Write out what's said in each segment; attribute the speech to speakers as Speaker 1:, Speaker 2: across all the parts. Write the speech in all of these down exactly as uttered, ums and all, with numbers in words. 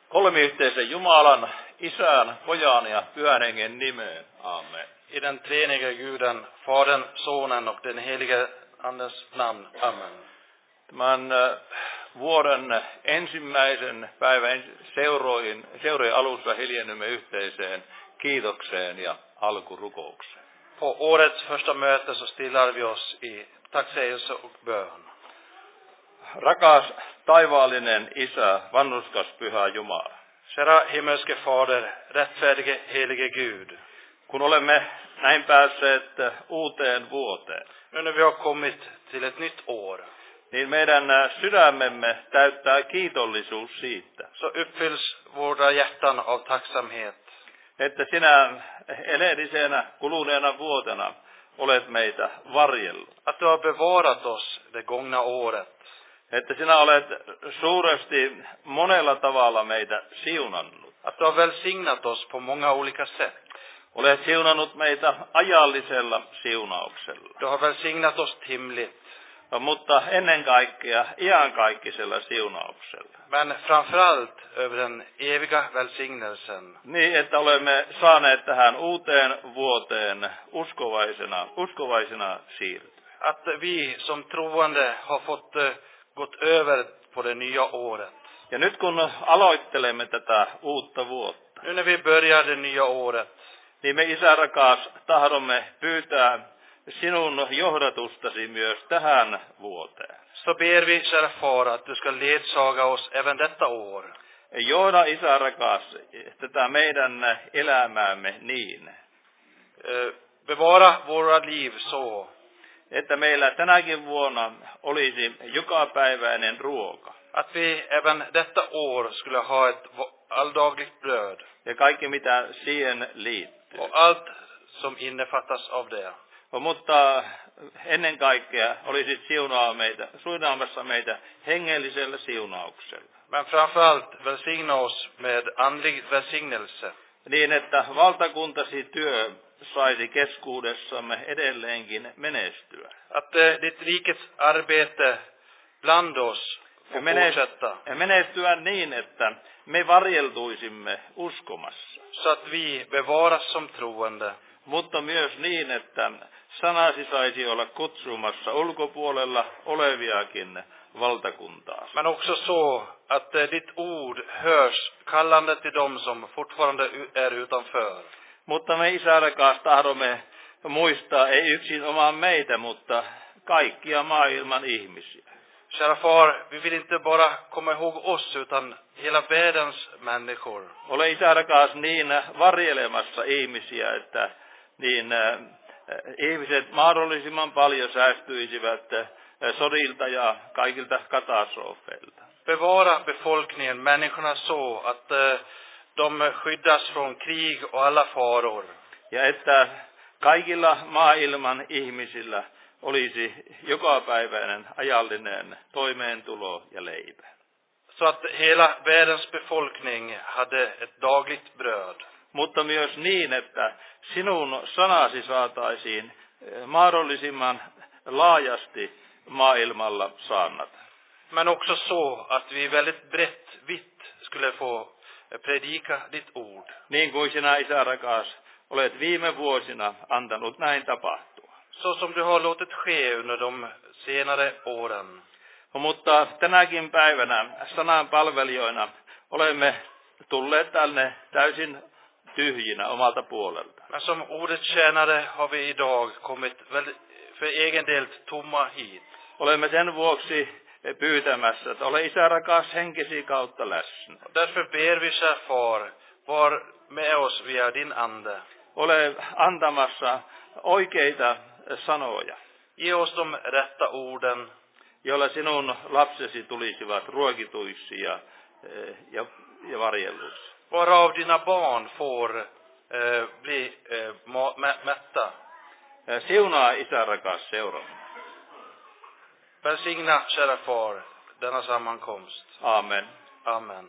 Speaker 1: Kolmiyhteisen Jumalan, Isän, Pojan ja Pyhän Hengen nimeen. Amen.
Speaker 2: I den treenige Guden, Fadern, Sonen och den helige Andens namn. Amen.
Speaker 1: Tämän vuoden ensimmäisen päivän seuroihin, seurojen alussa hiljennymme yhteiseen kiitokseen ja alkurukoukseen.
Speaker 2: På årets första möte så stillar vi oss i tacksägelse och bön.
Speaker 1: Rakas taivaallinen Isä, vanhurskas Pyhä Jumala.
Speaker 2: Kära himmelske Fader, rättfärdige helige Gud.
Speaker 1: Kun olemme näin päässeet uuteen vuoteen,
Speaker 2: Nu när vi har kommit till ett nytt år,
Speaker 1: niin meidän sydämemme täyttää kiitollisuus siitä,
Speaker 2: så uppfylls våra hjärtan av tacksamhet.
Speaker 1: Että sinä edellisenä kuluneena vuotena olet meitä varjellut.
Speaker 2: Att du har bevarat oss det gångna året.
Speaker 1: Että sinä olet suuresti monella tavalla meitä siunannut.
Speaker 2: Att du har välsignat oss på många olika sätt.
Speaker 1: Olet siunannut meitä ajallisella siunauksella.
Speaker 2: Du har välsignat oss timligt.
Speaker 1: Mutta ennen kaikkea iankaikkisella siunauksella.
Speaker 2: Men framförallt över den eviga välsignelsen.
Speaker 1: Niin, että olemme saaneet tähän uuteen vuoteen uskovaisena, uskovaisena siirtyä.
Speaker 2: Att vi som troende har fått uh, gått över på det nya året.
Speaker 1: Ja nyt kun aloittelemme tätä uutta vuotta,
Speaker 2: Nu när vi börjar det nya året,
Speaker 1: niin me Isä rakas tahdomme pyytää sinun johdatustasi myös tähän vuoteen.
Speaker 2: så ber vi, kära far, att du ska ledsaga oss även detta år.
Speaker 1: Johda Isä rakas tätä meidän elämäämme niin,
Speaker 2: Uh, bevara våra liv så
Speaker 1: että meillä tänäkin vuonna olisi jokapäiväinen ruoka.
Speaker 2: att vi även detta år skulle ha ett alldagligt bröd
Speaker 1: Ja kaikki mitä siihen liittyy.
Speaker 2: och allt som innefattas av det.
Speaker 1: Mutta ennen kaikkea olisit siunaa meitä, siunaamassa meitä hengellisellä siunauksella.
Speaker 2: Men framförallt välsigna oss med andlig välsignelse.
Speaker 1: Niin, että valtakuntasi työ saisi keskuudessamme edelleenkin menestyä.
Speaker 2: Att uh, ditt rikets arbete bland oss får fortsätta.
Speaker 1: Ja menestyä niin, että me varjeltuisimme uskomassa.
Speaker 2: Så att vi bevaras som troende.
Speaker 1: Mutta myös niin, että sanasi saisi olla kutsumassa ulkopuolella oleviakin valtakuntaa.
Speaker 2: Men också så att uh, ditt ord hörs kallande till dem som fortfarande är utanför.
Speaker 1: Mutta me Isä rakas tahdomme muistaa ei yksin omaa meitä, mutta kaikkia maailman ihmisiä.
Speaker 2: Kära far, vi vill inte bara komma ihåg oss utan hela världens människor.
Speaker 1: Ole Isä rakas niin varjelemassa ihmisiä, että niin äh, ihmiset mahdollisimman paljon säästyisivät äh, sodilta ja kaikilta katastrofeilta.
Speaker 2: Bevara befolkningen, människorna så att uh, de skyddas från krig och alla faror.
Speaker 1: Ja että kaikilla maailman ihmisillä olisi jokapäiväinen ajallinen toimeentulo ja leipä.
Speaker 2: Så att hela världens befolkning hade ett dagligt bröd.
Speaker 1: Mutta myös niin, että sinun sanasi saataisiin mahdollisimman laajasti maailmalla saannata.
Speaker 2: Men också så att vi väldigt brett, vitt skulle få predika ditt ord.
Speaker 1: Niin kuin sinä Isä rakas olet viime vuosina antanut näin tapahtua.
Speaker 2: Så som du har låtit ske under de senare åren.
Speaker 1: Mutta tänäkin päivänä sanan palvelijoina olemme tulleet tänne täysin tyhjinä omalta puolelta.
Speaker 2: Men som ordets tjänare har vi idag kommit väldigt för egen del tomma hit.
Speaker 1: Olemme sen vuoksi pyytämässä, että ole Isä rakas henkesi kautta läsnä.
Speaker 2: Därför ber vi, kära far, var med oss via din ande.
Speaker 1: Ole antamassa oikeita sanoja,
Speaker 2: Ge oss de rätta orden,
Speaker 1: joilla sinun lapsesi tulisivat ruokituiksi ja, ja, ja varjelluiksi.
Speaker 2: varav dina barn får eh, bli eh, ma- mä- mätta.
Speaker 1: Siunaa Isä rakas seuramme.
Speaker 2: Välsigna, kära far, denna sammankomst.
Speaker 1: Amen.
Speaker 2: Amen.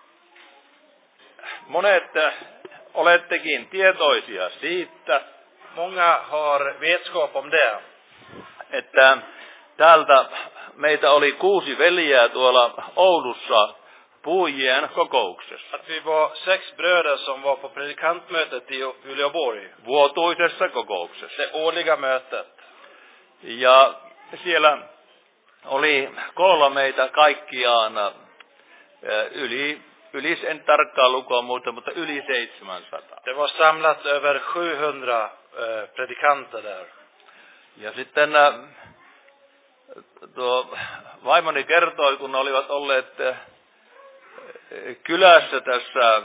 Speaker 1: Monet olettekin tietoisia siitä,
Speaker 2: många har vetskap om det.
Speaker 1: Että täältä meitä oli kuusi veljeä tuolla Oulussa puhujien kokouksessa.
Speaker 2: Att vi var sex bröder som var på predikantmötet i Uleåborg.
Speaker 1: Vuotuisessa kokouksessa.
Speaker 2: Det årliga mötet.
Speaker 1: Ja siellä oli koolla meitä kaikkiaan yli, yli en tarkkaan lukua muuta, mutta yli seitsemänsataa.
Speaker 2: Det var samlat över sjuhundra eh, predikanter där.
Speaker 1: Ja sitten tuo vaimoni kertoi, kun olivat olleet kylässä tässä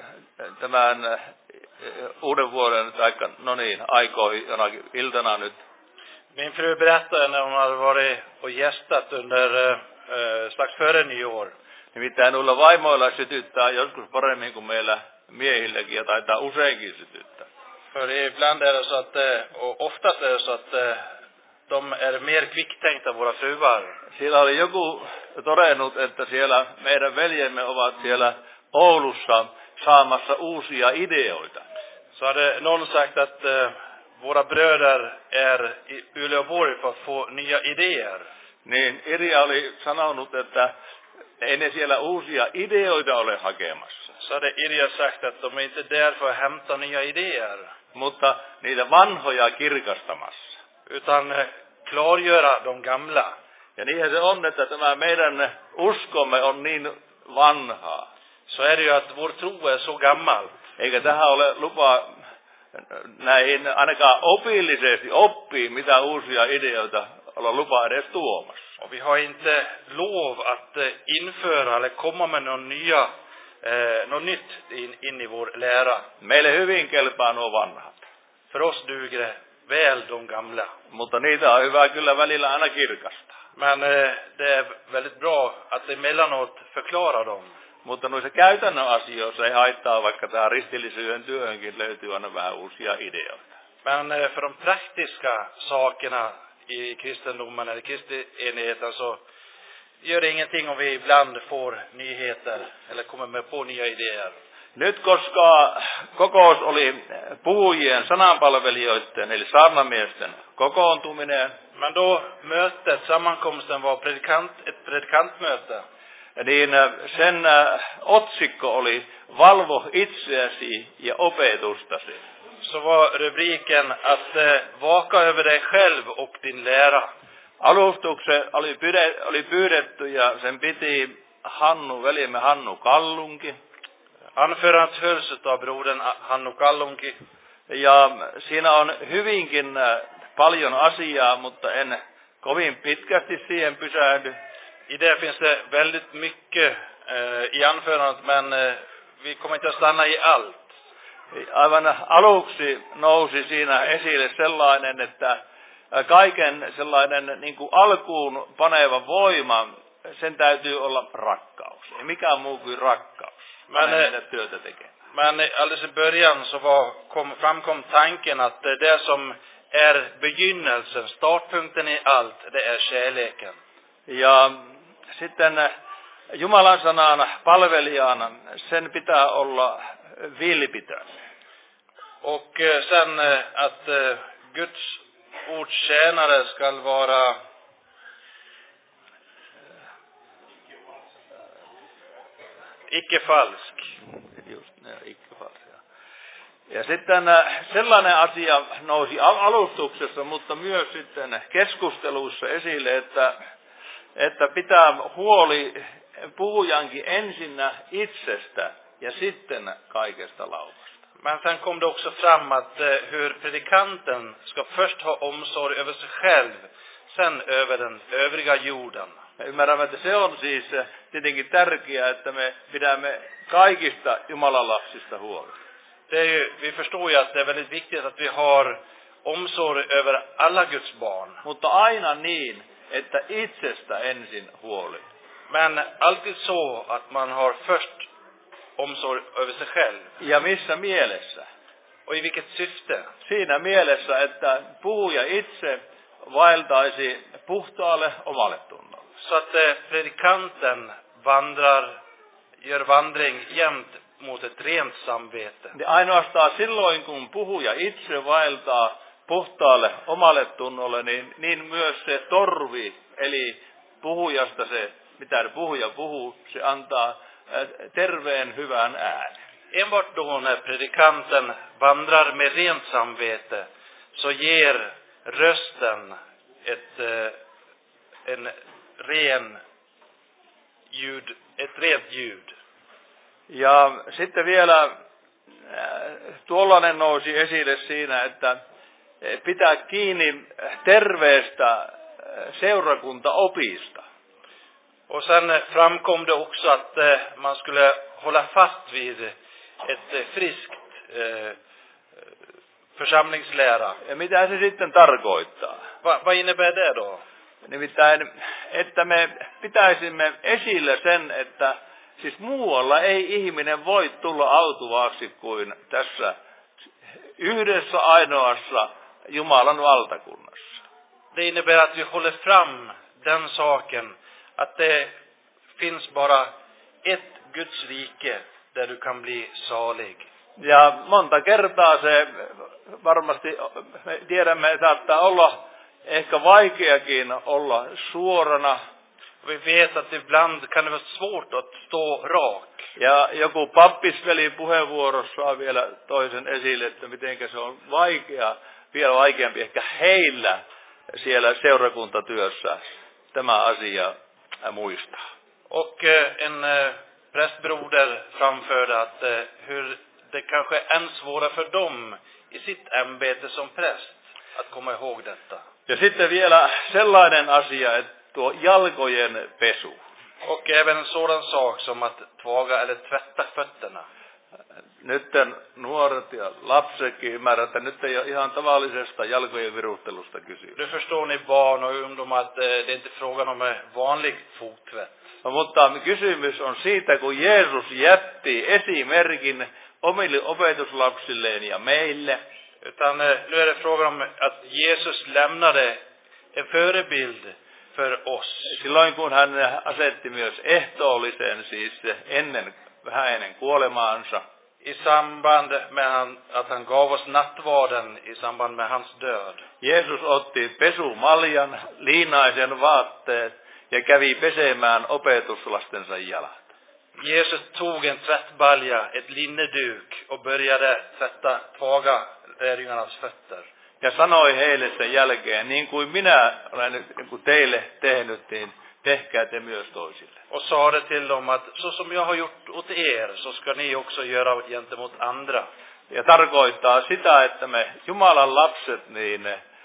Speaker 1: tämän uuden vuoden, tai no niin, aikoihin jonakin iltana nyt.
Speaker 2: Min fru berättade när hon hade varit och gästat under eh, strax före nyår.
Speaker 1: Nimittäin noilla vaimoilla sytyttää joskus paremmin kuin meillä miehilläkin, ja taitaa useinkin sytyttää.
Speaker 2: För ibland är det så att, och oftast är det så att de är mer kvicktänkta våra fruar.
Speaker 1: Siellä oli joku todennut, että siellä meidän veljemme ovat siellä Oulussa saamassa uusia ideoita.
Speaker 2: Så hade någon sagt att eh, våra bröder är i Uleåborg för att få nya idéer.
Speaker 1: Niin Irja oli sanonut, että ei ne siellä uusia ideoita ole hakemassa.
Speaker 2: Så hade Irja sagt att de är inte där för att hämta nya idéer.
Speaker 1: Mutta niitä vanhoja kirkastamassa.
Speaker 2: Utan eh, klargöra de gamla.
Speaker 1: Ja niinhän se on, että tämä meidän uskomme on niin vanhaa.
Speaker 2: Så är det ju att vår tro är så gammal.
Speaker 1: Eikä tähän ole lupa näihin ainakaan opillisesti oppii, mitä uusia ideoita olla lupa edes tuomassa.
Speaker 2: Och vi har inte lov att eh, införa eller komma med någon nya, eh, något nytt in, in i vår lära.
Speaker 1: Meille hyvin kelpaa nuo vanhat.
Speaker 2: För oss duger det väl de gamla.
Speaker 1: Mutta niitä on hyvä kyllä välillä aina kirkastaa.
Speaker 2: Men eh, det är väldigt bra att emellanåt förklara dem.
Speaker 1: Mutta noissa käytännön asioissa ei haittaa, vaikka tähän ristillisyyden työhönkin löytyy aina vähän uusia ideoita.
Speaker 2: Men eh, för de praktiska sakerna i kristendomen eller kristienigheten så gör det ingenting om vi ibland får nyheter eller kommer med på nya idéer.
Speaker 1: Nyt koska kokous oli puhujien sananpalvelijoiden eli saarnamiesten kokoontuminen.
Speaker 2: Men då mötet, sammankomsten var predikant, ett predikantmöte.
Speaker 1: Niin sen otsikko oli valvo itseäsi ja opetustasi.
Speaker 2: Så var rubriken att eh, vaka över dig själv och din lära.
Speaker 1: Alustuksen oli, pyde, oli pyydetty ja sen piti Hannu, veljemme Hannu Kallunki.
Speaker 2: Anförandet hölls av brodern Hannu Kallunki.
Speaker 1: Ja siinä on hyvinkin paljon asiaa, mutta en kovin pitkästi siihen pysähdy.
Speaker 2: I det finns det väldigt mycket eh, i anförandet, men eh, vi kommer inte att stanna i allt.
Speaker 1: Aivan aluksi nousi siinä esille sellainen, että kaiken sellainen niin kuin alkuun paneva voima, sen täytyy olla rakkaus. Ei mikään muu kuin rakkaus.
Speaker 2: Men,
Speaker 1: mennä työtä tekemään.
Speaker 2: Men alldeles i början så var, kom, framkom tanken att det som är begynnelsen, startpunkten i allt, det är kärleken.
Speaker 1: Ja sitten Jumalan sanan palvelijana sen pitää olla vilpitön.
Speaker 2: Och sen att Guds ords tjänare ska vara icke falsk.
Speaker 1: Just, ne, icke falsk. Ja sitten sellainen asia nousi alustuksessa, mutta myös sitten keskusteluissa esille, että, että pitää huoli puhujankin ensinnä itsestä ja sitten kaikesta laumasta.
Speaker 2: Men sen kom det också fram att eh, hur predikanten ska först ha omsorg över sig själv, sen över den övriga jorden.
Speaker 1: Me ymmärrämme, että se on siis tietenkin tärkeää, että me pidämme kaikista Jumalan lapsista huolta.
Speaker 2: Det är ju, vi förstår ju att det är väldigt viktigt att vi har omsorg över alla Guds barn.
Speaker 1: Mutta aina niin, että itsestä ensin huoli.
Speaker 2: Men alltid så att man har först omsorg över sig själv.
Speaker 1: Ja missä mielessä?
Speaker 2: Och i vilket syfte?
Speaker 1: Siinä mielessä, että puhuja itse vaeltaisi puhtaalle omalle tunnolle.
Speaker 2: Så att eh, predikanten vandrar, gör vandring jämt mot ett rent samvete.
Speaker 1: Niin ainoastaan silloin, kun puhuja itse vaeltaa puhtaalle omalle tunnolle, niin, niin myös se torvi, eli puhujasta se, mitä puhuja puhuu, se antaa terveen hyvän äänen.
Speaker 2: Enbart då när predikanten vandrar med rent samvete så ger rösten ett, en ren ljud, ett rent ljud.
Speaker 1: Ja sitten vielä tuollainen nousi esille siinä, että pitää kiinni terveestä seurakuntaopista.
Speaker 2: Och sen framkom det också att man skulle hålla fast vid ett friskt eh, församlingslära.
Speaker 1: Ja mitä se sitten tarkoittaa?
Speaker 2: Va, vad innebär det då?
Speaker 1: Nimittäin, että me pitäisimme esille sen, että siis muualla ei ihminen voi tulla autuvaaksi kuin tässä yhdessä ainoassa Jumalan valtakunnassa.
Speaker 2: Det innebär att vi håller fram den saken att det finns bara ett Guds rike där du kan bli salig.
Speaker 1: Ja monta kertaa se varmasti, me tiedämme, saattaa olla ehkä vaikeakin olla suorana.
Speaker 2: Vi vet att ibland kan det vara svårt att stå rak.
Speaker 1: Ja joku pappisveli puheenvuorossaan vielä toisen esille, että miten se on vaikea, vielä vaikeampi ehkä heillä siellä seurakuntatyössä tämä asia muistaa.
Speaker 2: Och en prästbroder framförde att hur det kanske är än svårare för dem i sitt ämbete som präst att komma ihåg detta.
Speaker 1: Ja sitten vielä sellainen asia, että tuo jalkojen pesu.
Speaker 2: Och även en sådan sak som att tvaga eller tvätta fötterna.
Speaker 1: Nyt nuoret ja lapsetkin ymmärrät, että nyt ei ole ihan tavallisesta jalkojen viruttelusta kysymys.
Speaker 2: Nu förstår ni barn och ungdomar att det är inte frågan om en vanlig fottvätt.
Speaker 1: No, mutta kysymys on siitä, kun Jeesus jätti esimerkin omille opetuslapsilleen ja meille.
Speaker 2: Utan nu är det frågan om att Jesus lämnade en förebild för oss.
Speaker 1: Silloin kun hän asetti myös ehtoollisen, siis ennen, vähän ennen kuolemaansa.
Speaker 2: I samband med att han gav oss nattvarden i samband med hans död.
Speaker 1: Jeesus otti pesumaljan, liinaisen vaatteet ja kävi pesemään opetuslastensa jalat.
Speaker 2: Jesus tog en tvättbalja, ett linneduk och började tvätta tvaga lärjungarnas fötter.
Speaker 1: Ja sanoi heille sen jälkeen, niin kuin minä olen nyt teille tehnyt, niin tehkää te myös toisille.
Speaker 2: Och sa det till dem att så som jag har gjort åt er så ska ni också göra gentemot andra.
Speaker 1: Ja tarkoittaa sitä, että me Jumalan lapset niin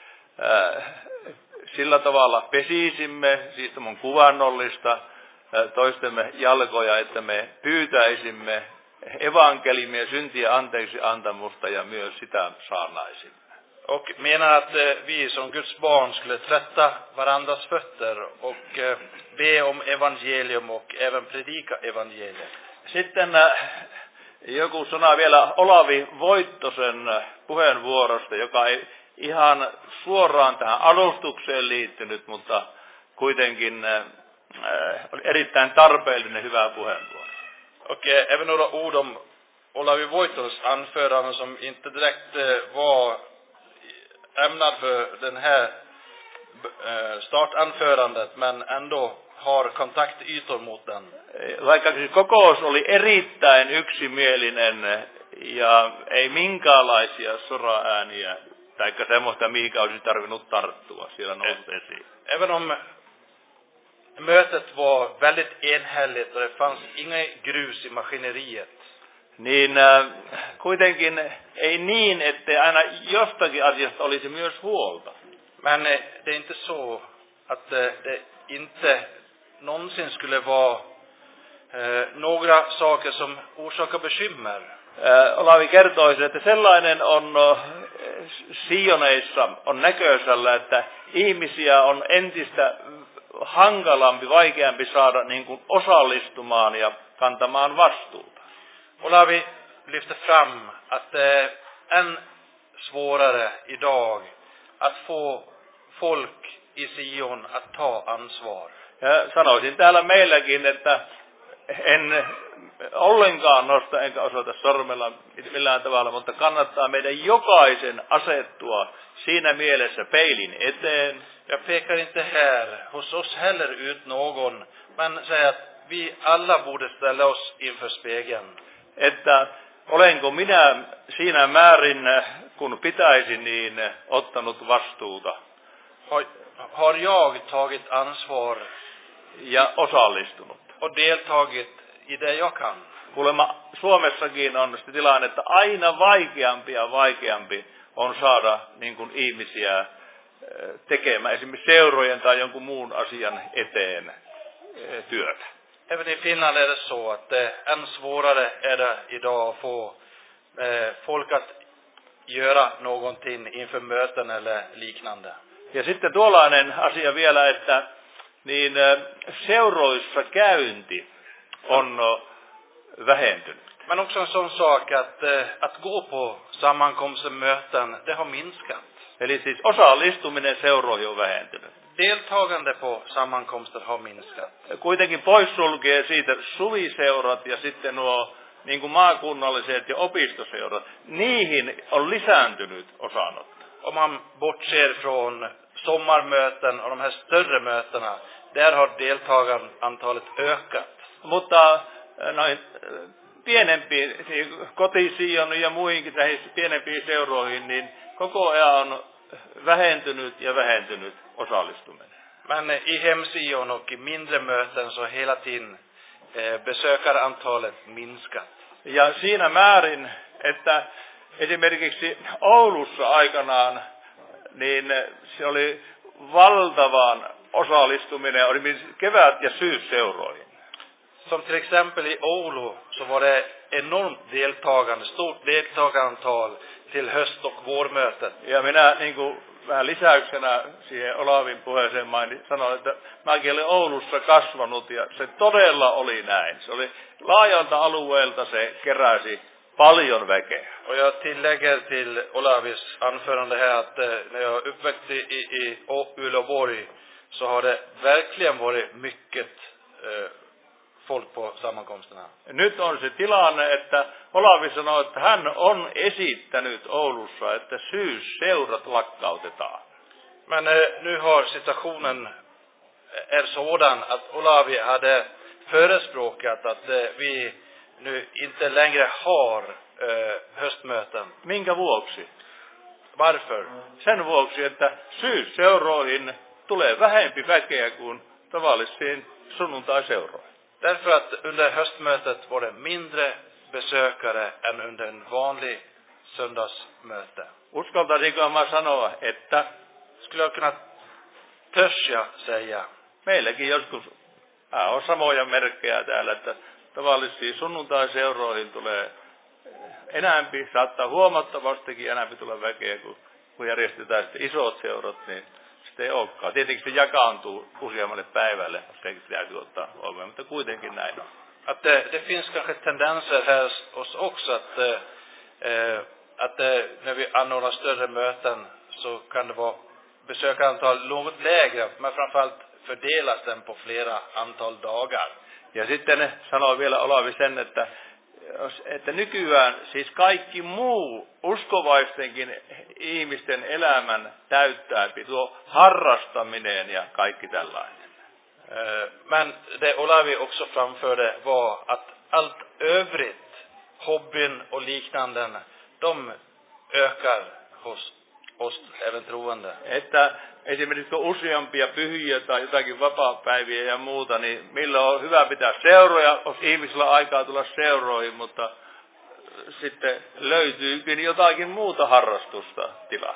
Speaker 1: äh, sillä tavalla pesisimme, siis on kuvannollista, äh, toistemme jalkoja, että me pyytäisimme evankeliumia, syntiä anteeksi antamusta ja myös sitä saarnaisimme.
Speaker 2: Och menar att eh, vi som Guds barn skulle tvätta varandras fötter och eh, be om evangelium och även predika evangelium.
Speaker 1: Sitten äh, joku sana vielä Olavi Voittosen puheenvuorosta, joka ei ihan suoraan tähän alustukseen liittynyt, mutta kuitenkin äh, oli erittäin tarpeellinen hyvä puheenvuoro.
Speaker 2: Och eh, även några ord om Olavi Voitos anförande som inte direkt eh, var ämnad för den här eh, startanförandet men ändå har kontaktytor mot den.
Speaker 1: Vaikka siis kokous oli erittäin yksimielinen ja ei minkäänlaisia soraääniä tai semmoista, mihinkä olisi tarvinnut tarttua, siellä nousi esiin.
Speaker 2: Även om mötet var väldigt enhälligt och det fanns inga grus i maskineriet.
Speaker 1: Niin äh, kuitenkin ei niin, että aina jostakin asiasta olisi myös huolta.
Speaker 2: Men eh, det är inte så att eh, det inte någonsin skulle vara eh, några saker som orsakar bekymmer.
Speaker 1: Äh, Olavi kertoi, että sellainen on äh, Sioneissa on näköisellä, että ihmisiä on entistä hankalampi, vaikeampi saada niin kuin osallistumaan ja kantamaan vastuuta.
Speaker 2: Olavi lyfter fram att det är än svårare idag att få folk i Sion att ta ansvar.
Speaker 1: Ja sanoisin täällä meilläkin, että en ollenkaan nosta enkä osoita sormella millään tavalla, mutta kannattaa meidän jokaisen asettua siinä mielessä peilin eteen.
Speaker 2: Jag pekar inte här hos oss heller ut någon, men säger att vi alla borde ställa oss inför spegeln.
Speaker 1: Että olenko minä siinä määrin, kun pitäisi, niin ottanut vastuuta.
Speaker 2: Har, har jag tagit ansvar
Speaker 1: ja osallistunut.
Speaker 2: och deltagit i det jag kan?
Speaker 1: Kuulemma Suomessakin on se tilanne, että aina vaikeampi ja vaikeampi on saada niin kuin ihmisiä tekemään esimerkiksi seurojen tai jonkun muun asian eteen työtä.
Speaker 2: Även i Finland är det så att det än svårare är det idag att få eh, folk att göra någonting inför möten eller liknande.
Speaker 1: Ja sitten tuollainen asia vielä, että niin seuroissa käynti on vähentynyt.
Speaker 2: Men också en sån sak att, eh, att gå på sammankomsten, möten, det har minskat.
Speaker 1: Eli siis osallistuminen seuroihin on vähentynyt.
Speaker 2: Deltagande på sammankomster har minskat.
Speaker 1: Kuitenkin poissulkee siitä suviseurat ja sitten nuo niin kuin maakunnalliset ja opistoseurat. Niihin on lisääntynyt osanotto.
Speaker 2: Om man bortser från sommarmöten och de här större mötena, där har deltagarantalet ökat.
Speaker 1: Mutta noin pienempiin, Koti-Sion ja muihinkin näihin pienempiin seuroihin, niin koko ajan on vähentynyt ja vähentynyt osallistuminen.
Speaker 2: Men i Hem-Sion och i mindre möten så hela tiden eh, besökarantalet minskat.
Speaker 1: Ja siinä määrin, että esimerkiksi Oulussa aikanaan, niin se oli valtavan osallistuminen, oli kevät- ja syysseuroihin.
Speaker 2: Som till exempel i Oulu så var det enormt deltagande, stort deltagarantal till höst- och vårmötet.
Speaker 1: Ja minä niin kuin vähän lisäyksenä siihen Olavin puheeseen mainin, sanoin, että mäkin olin Oulussa kasvanut ja se todella oli näin. Se oli laajalta alueelta, se keräsi paljon väkeä.
Speaker 2: Och jag tillägger till Olavis anförande här att eh, när jag uppväxt i, i, i Uleåborg så har det verkligen varit mycket eh, folk på sammankomsterna.
Speaker 1: Nyt on se tilanne, että Olavi sanoi, että hän on esittänyt Oulussa, että syysseurat lakkautetaan.
Speaker 2: Men eh, nu har situationen är sådan att Olavi hade förespråkat att eh, vi nu inte längre har eh, höstmöten.
Speaker 1: Minkä vuoksi?
Speaker 2: Varför?
Speaker 1: Sen vuoksi, että syysseuroihin tulee vähempi väkeä kuin tavallisiin sunnuntaiseuroihin.
Speaker 2: Därför att under höstmötet var det mindre besökare än under en vanlig söndagsmöte.
Speaker 1: Uskaltaisinko mä sanoa, että
Speaker 2: Skulle jag kunna törs jag säga
Speaker 1: meilläkin joskus äh, on samoja merkkejä täällä, että tavallisiin sunnuntaiseuroihin tulee enämpi, saattaa huomattavastikin enämpi tulla väkeä, kun, kun järjestetään sitten isot seurat, niin sitten ei olekaan. Tietenkin se jakaantuu useammalle päivälle, sekin täytyy ottaa huomioon, mutta kuitenkin näin on.
Speaker 2: att det, det finns kanske tendenser här hos också att, eh, att eh, när vi anordnar större möten så kan det vara besökarantal något lägre, men framförallt fördelas den på flera antal dagar.
Speaker 1: Ja sitten sanoo vielä Olavi sen, että, että nykyään siis kaikki muu uskovaistenkin ihmisten elämän täyttää, tuo harrastaminen ja kaikki tällainen.
Speaker 2: Men det Olavi också framförde var att allt övrigt, hobbyn och liknanden, de ökar hos oss även troende.
Speaker 1: Että esimerkiksi kun useampia pyhiä tai jotakin vapaapäiviä ja muuta, niin milloin on hyvä pitää seuroja, jos ihmisillä on aikaa tulla seuroihin, mutta sitten löytyykin jotakin muuta harrastusta tilaa.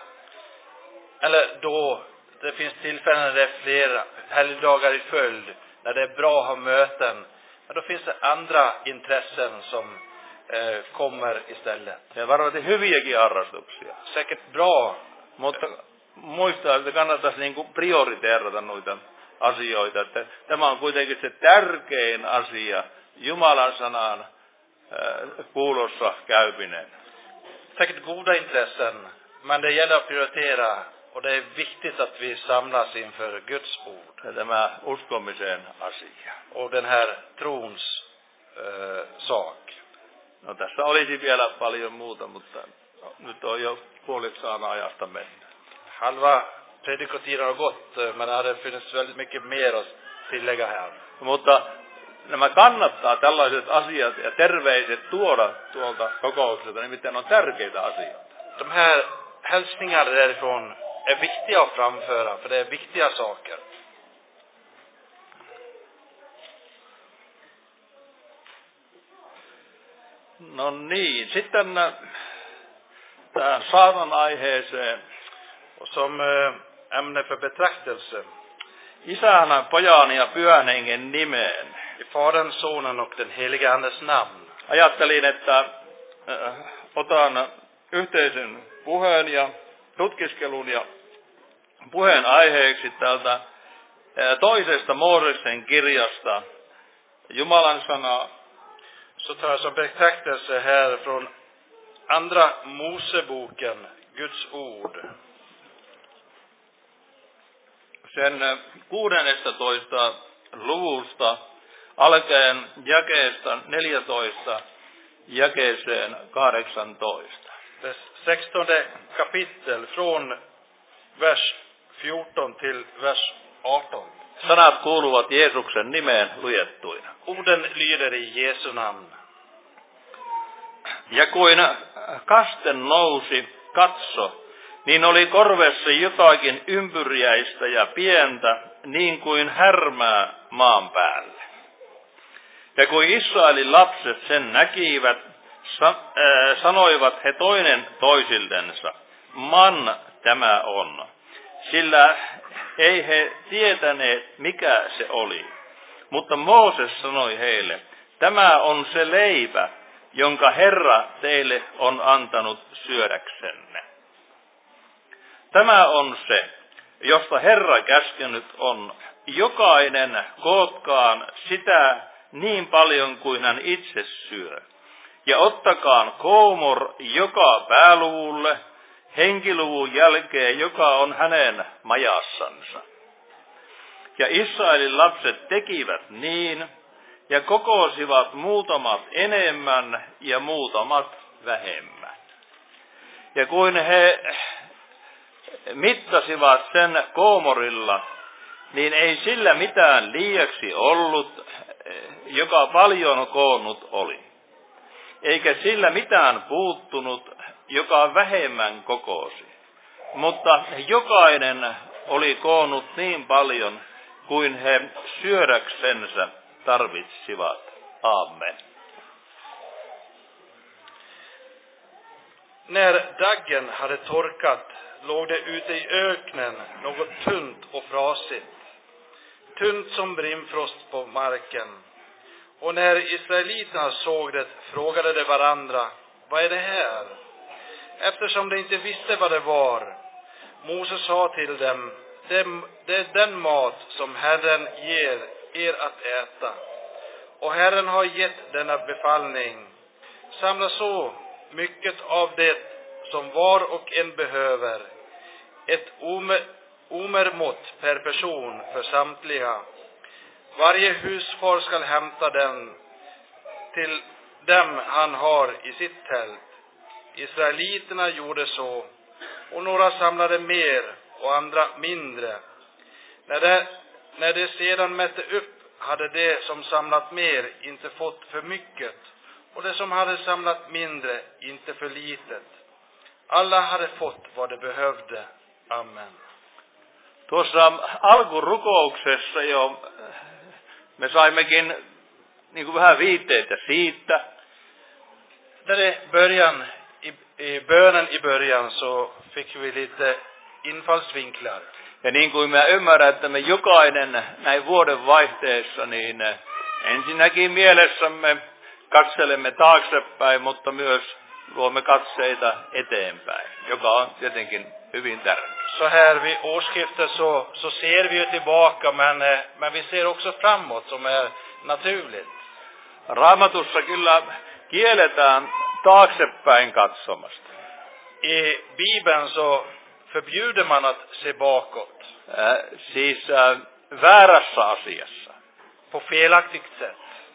Speaker 2: Eller då det finns tillfällen när det är flera helgdagar i följd, när det är bra att ha möten, men då finns det andra intressen som eh, kommer istället.
Speaker 1: Ja varmasti hyviäkin harrastuksia.
Speaker 2: Säkert bra,
Speaker 1: Mutta muistaa, että kannattaisi niin kuin prioriteerata noita asioita. Että tämä on kuitenkin se tärkein asia, Jumalan sanan äh, kuulossa käyminen.
Speaker 2: säkert goda intressen, men det gäller att prioritera, och det är viktigt att vi samlas inför Guds ord.
Speaker 1: Ja tämä uskomisen asia.
Speaker 2: Och den här trons eh, sak.
Speaker 1: No tässä olisi vielä paljon muuta, mutta nyt on jo puoliksi saana ajasta mennä.
Speaker 2: Halva predikotiden har gått, eh, men det hade funnits väldigt mycket mer att tillägga här.
Speaker 1: Mutta nämä kannattaa tällaiset asiat ja terveiset tuoda tuolta kokouksesta, nimittäin on tärkeitä asioita.
Speaker 2: De här hälsningarna därifrån är viktiga att framföra, för det är viktiga saker.
Speaker 1: No niin, sitten tähän saanan aiheeseen.
Speaker 2: Och som eh, ämne för betraktelse.
Speaker 1: Isän, pojan ja pyhän hengen nimeen.
Speaker 2: I Faderns, Sonen och den helige Andes namn.
Speaker 1: Ajattelin, että äh, otan yhteisen puheen ja tutkiskelun ja puheen aiheeksi täältä äh, toisesta Mooseksen kirjasta Jumalan sana.
Speaker 2: Så tar jag som betraktelse här från andra Moseboken, Guds ord.
Speaker 1: Sen kuudennestatoista luvusta alkaen jakeesta neljätoista jakeeseen kahdeksantoista.
Speaker 2: Det sextonde kapitel från vers fjorton till vers arton.
Speaker 1: Sanat kuuluvat Jeesuksen nimeen luettuina.
Speaker 2: Orden lyder i Jesu namn.
Speaker 1: Ja kuin kasten nousi, katso, niin oli korvessa jotakin ympyriäistä ja pientä, niin kuin härmää maan päälle. Ja kun Israelin lapset sen näkivät, sa- äh, sanoivat he toinen toisillensa, man tämä on, sillä ei he tietäneet, mikä se oli. Mutta Mooses sanoi heille, tämä on se leipä, jonka Herra teille on antanut syödäksenne. Tämä on se, josta Herra käskenyt on, jokainen kootkaan sitä niin paljon kuin hän itse syö. Ja ottakaan koomor joka pääluvulle, henkiluvun jälkeen, joka on hänen majassansa. Ja Israelin lapset tekivät niin, ja kokoosivat muutamat enemmän ja muutamat vähemmän. Ja kuin he mittasivat sen koomorilla, niin ei sillä mitään liiaksi ollut, joka paljon koonnut oli. Eikä sillä mitään puuttunut, joka vähemmän kokoosi. Mutta jokainen oli koonnut niin paljon, kuin he syödäksensä tarvitsivat. Amen.
Speaker 2: När daggen hade torkat låg det ute i öknen något tunt och frasigt, tunt som brimfrost på marken. Och när israeliterna såg det frågade de varandra, vad är det här? Eftersom de inte visste vad det var, Moses sa till dem, det, det är den mat som Herren ger er att äta. Och Herren har gett denna befallning, samla så mycket av det som var och en behöver, ett omer, omermått per person för samtliga. Varje husfar skall hämta den till dem han har i sitt tält. Israeliterna gjorde så, och några samlade mer och andra mindre. När det, när det sedan mätte upp hade det som samlat mer inte fått för mycket, och det som hade samlat mindre inte för litet. Alla hade fått vad de behövde. Amen.
Speaker 1: Tuossa alkurukouksessa jo me saimmekin niin kuin vähän viitteitä siitä.
Speaker 2: Där i början, i, i bönen i början så fick vi lite infallsvinklar.
Speaker 1: Ja niin kuin mä ymmärrän, että me jokainen näin vuoden vaihteessa, niin ensinnäkin mielessämme katselemme taaksepäin, mutta myös luomme katseita eteenpäin, joka on tietenkin hyvin tärkeää.
Speaker 2: Så här vid årsskiftet så, så ser vi ju tillbaka, men, men vi ser också framåt som är naturligt.
Speaker 1: Raamatussa kyllä kielletään taaksepäin katsomasta.
Speaker 2: I Bibeln så förbjuder man att se bakåt.
Speaker 1: Äh, siis äh, väärässä asiassa.
Speaker 2: På felaktigt sätt.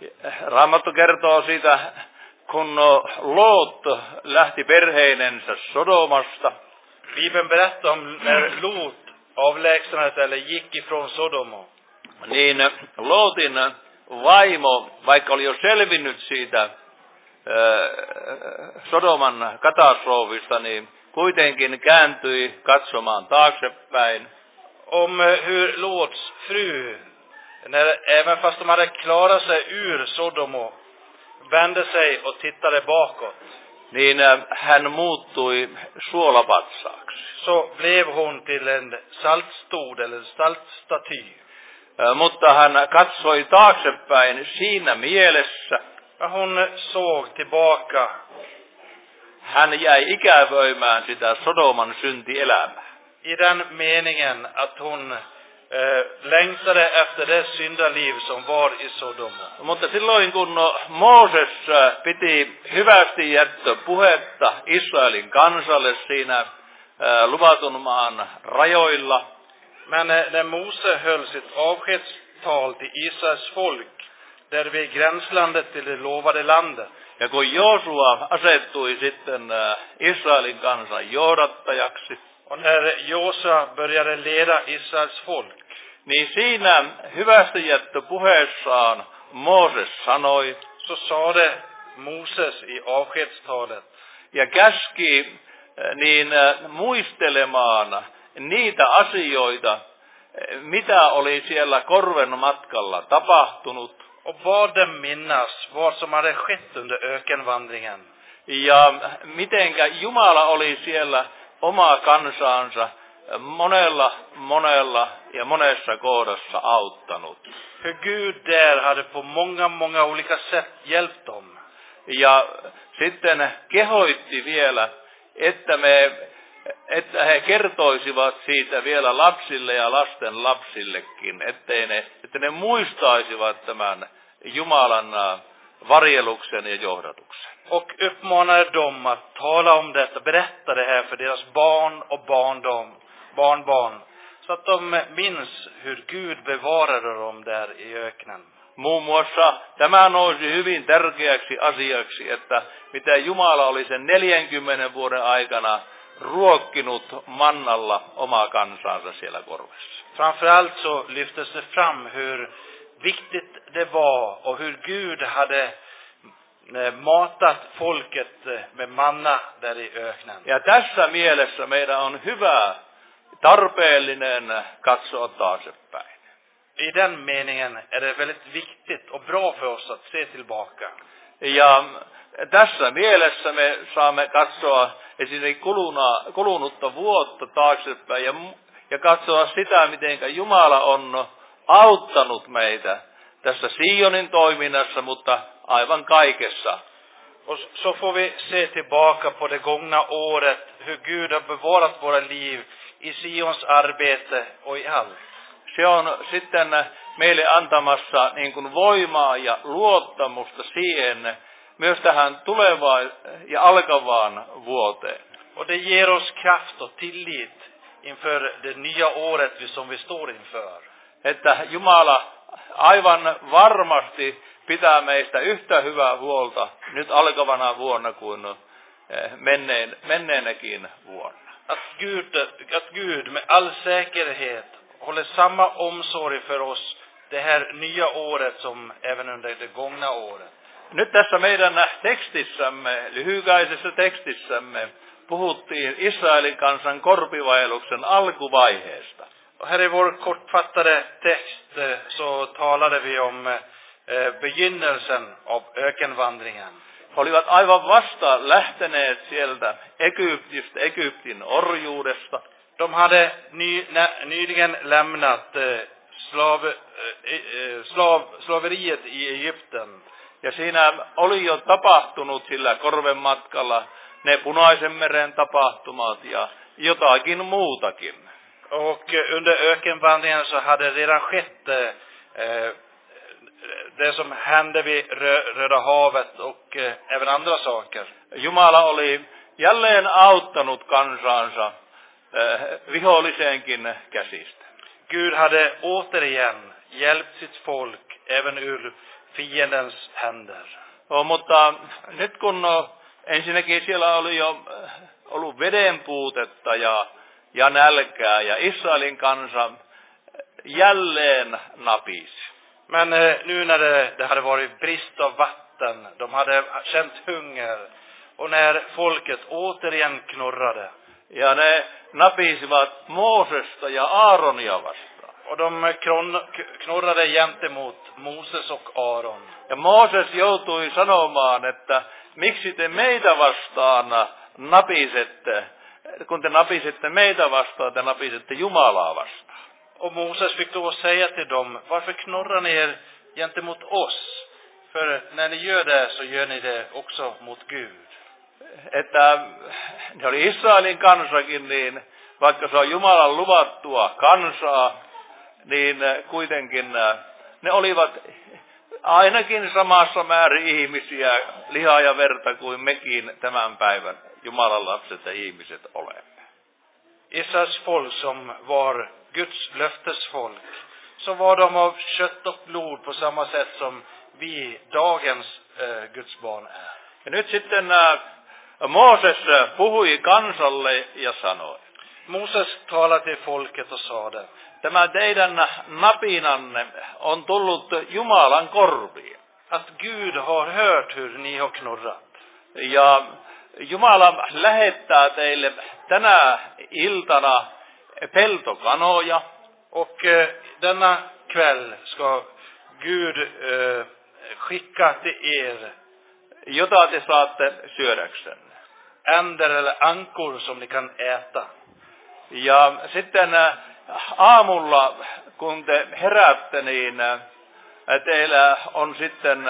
Speaker 1: Raamattu kertoo siitä, kun Lot lähti perheinensä Sodomasta.
Speaker 2: Bibeln berättar om när Lot avlägsnade eller gick ifrån Sodoma.
Speaker 1: Niin Lotin vaimo, vaikka oli jo selvinnyt siitä Sodoman katastrofista, niin kuitenkin kääntyi katsomaan taaksepäin.
Speaker 2: Om hur Lots fru, när, även fast de hade klarat sig ur Sodomo, vände sig och tittade bakåt.
Speaker 1: Niin hän muuttui suolapatsaaksi.
Speaker 2: Så blev hon till en saltstod eller saltstaty.
Speaker 1: Mutta hän katsoi taaksepäin siinä mielessä.
Speaker 2: Hon såg tillbaka.
Speaker 1: Hän jäi ikävöimään sitä Sodoman syntielämää.
Speaker 2: I den meningen att hon eh, längtade efter det syndaliv som var i Sodoma.
Speaker 1: Mutta silloin kun Mooses piti hyvästi jättöpuhetta Israelin kansalle siinä eh, luvatun maan rajoilla.
Speaker 2: Men när Mose höll sitt avskedstal till Israels folk, där vid gränslandet till det lovade landet.
Speaker 1: Ja kun Joosua asettui sitten Israelin kansan johdattajaksi,
Speaker 2: och när Josua började leda Israels folk,
Speaker 1: niin siinä hyvästi jättöpuheessaan Mooses sanoi,
Speaker 2: så sade Moses i avskedstalet,
Speaker 1: ja käski niin muistelemaan niitä asioita, mitä oli siellä korven matkalla tapahtunut.
Speaker 2: Och bad dem minnas vad som hade skett under ökenvandringen.
Speaker 1: Ja mitenkä Jumala oli siellä omaa kansaansa monella, monella ja monessa kohdassa auttanut.
Speaker 2: Hur Gud där hade på många, många olika sätt hjälpt dem.
Speaker 1: Ja sitten kehoitti vielä, että me että he kertoisivat siitä vielä lapsille ja lasten lapsillekin, ettei ne, että ne muistaisivat tämän Jumalan varjeluksen ja johdatuksen.
Speaker 2: Och uppmanade dem att tala om detta, berätta det här för deras barn och barndom, barnbarn, så att de minns hur Gud bevarade dem där i öknen.
Speaker 1: Muun muassa tämä nousi hyvin tärkeäksi asiaksi, että mitä Jumala oli sen neljänkymmenen vuoden aikana ruokkinut mannalla omaa kansansa siellä korvessa.
Speaker 2: Framförallt så lyftes det fram hur viktigt det var och hur Gud hade matat folket med manna där i öknen.
Speaker 1: Ja tässä mielessä meidän on hyvä, tarpeellinen katsoa taaksepäin.
Speaker 2: I den meningen är det väldigt viktigt och bra för oss att se tillbaka.
Speaker 1: Ja tässä mielessä me saamme katsoa esimerkiksi kuluna, kulunutta vuotta taaksepäin ja, ja katsoa sitä, miten Jumala on auttanut meitä tässä Sionin toiminnassa, mutta aivan kaikessa.
Speaker 2: Och så får vi se tillbaka på det gångna året, hur Gud har bevarat våra liv i Sions arbete och i allt.
Speaker 1: Se on sitten meille antamassa niin kuin voimaa ja luottamusta siihen, myös tähän tulevaan ja alkavaan vuoteen.
Speaker 2: Och det ger oss kraft och tillit inför det nya året som vi står inför.
Speaker 1: Että Jumala aivan varmasti pitää meistä yhtä hyvää huolta nyt alkavana vuonna kuin menneen, menneenäkin vuonna.
Speaker 2: Att Gud, att Gud med all säkerhet håller samma omsorg för oss det här nya året som även under det gångna året.
Speaker 1: Nyt tässä meidän tekstissämme, lyhykäisessä tekstissämme, puhuttiin Israelin kansan korpivaelluksen alkuvaiheesta.
Speaker 2: Och här i vår kortfattade text så talade vi om eh, begynnelsen av ökenvandringen.
Speaker 1: He olivat aivan vasta lähteneet sieltä Egyptistä, Egyptin orjuudesta.
Speaker 2: De hade ny, nä, nyligen lämnat eh, slav, eh, slav, slaveriet i Egypten.
Speaker 1: Ja siinä oli jo tapahtunut sillä korven matkalla ne Punaisen meren tapahtumat ja jotakin muutakin.
Speaker 2: Och under ökenvandringen så hade redan skett eh, det som hände vid Rö, Röda havet och eh, även andra saker.
Speaker 1: Jumala oli jälleen auttanut kansansa eh, vihollisenkin käsistä.
Speaker 2: Gud hade återigen hjälpt sitt folk även ur fiendens händer.
Speaker 1: No, mutta nyt kun ensinnäkin siellä oli jo ollut veden puutetta ja, ja nälkää ja Israelin kansa jälleen napisi.
Speaker 2: Men nu när det, det hade varit brist av vatten, de hade känt hunger, och när folket återigen knorrade.
Speaker 1: Ja ne napisivat Moosesta ja Aaronia vastaan.
Speaker 2: Och de knorrade gentemot Moses och Aaron.
Speaker 1: Ja Mooses joutui sanomaan, että miksi te meitä vastaan napisette, kun te napisette meitä vastaan, te napisette Jumalaa vastaan.
Speaker 2: Och Moses fick då säga till dem, varför knorrar ni er gentemot oss? För när ni gör det så gör ni det också mot Gud.
Speaker 1: Että ne oli Israelin kansakin, niin vaikka se on Jumalan luvattua kansaa, niin kuitenkin ne olivat ainakin samassa määrin ihmisiä, lihaa ja verta kuin mekin tämän päivän Jumalan lapset ja ihmiset olemme.
Speaker 2: Israels folk som var Guds löftesfolk, så var de av kött och blod på samma sätt som vi dagens äh, Guds barn är.
Speaker 1: Ja nyt sitten äh, Mooses puhui kansalle ja sanoi.
Speaker 2: Moses talade till folket och sa det.
Speaker 1: Tämä teidän napinanne on tullut Jumalan korviin.
Speaker 2: Att Gud har hört hur ni har knorrat.
Speaker 1: Ja Jumala lähettää teille tänä iltana peltokanoja.
Speaker 2: Och eh, denna kväll ska Gud eh, skicka till er
Speaker 1: jota te saatte syödäksenne.
Speaker 2: Änder eller ankor som ni kan äta.
Speaker 1: Ja sitten aamulla, kun te heräätte, niin teillä on sitten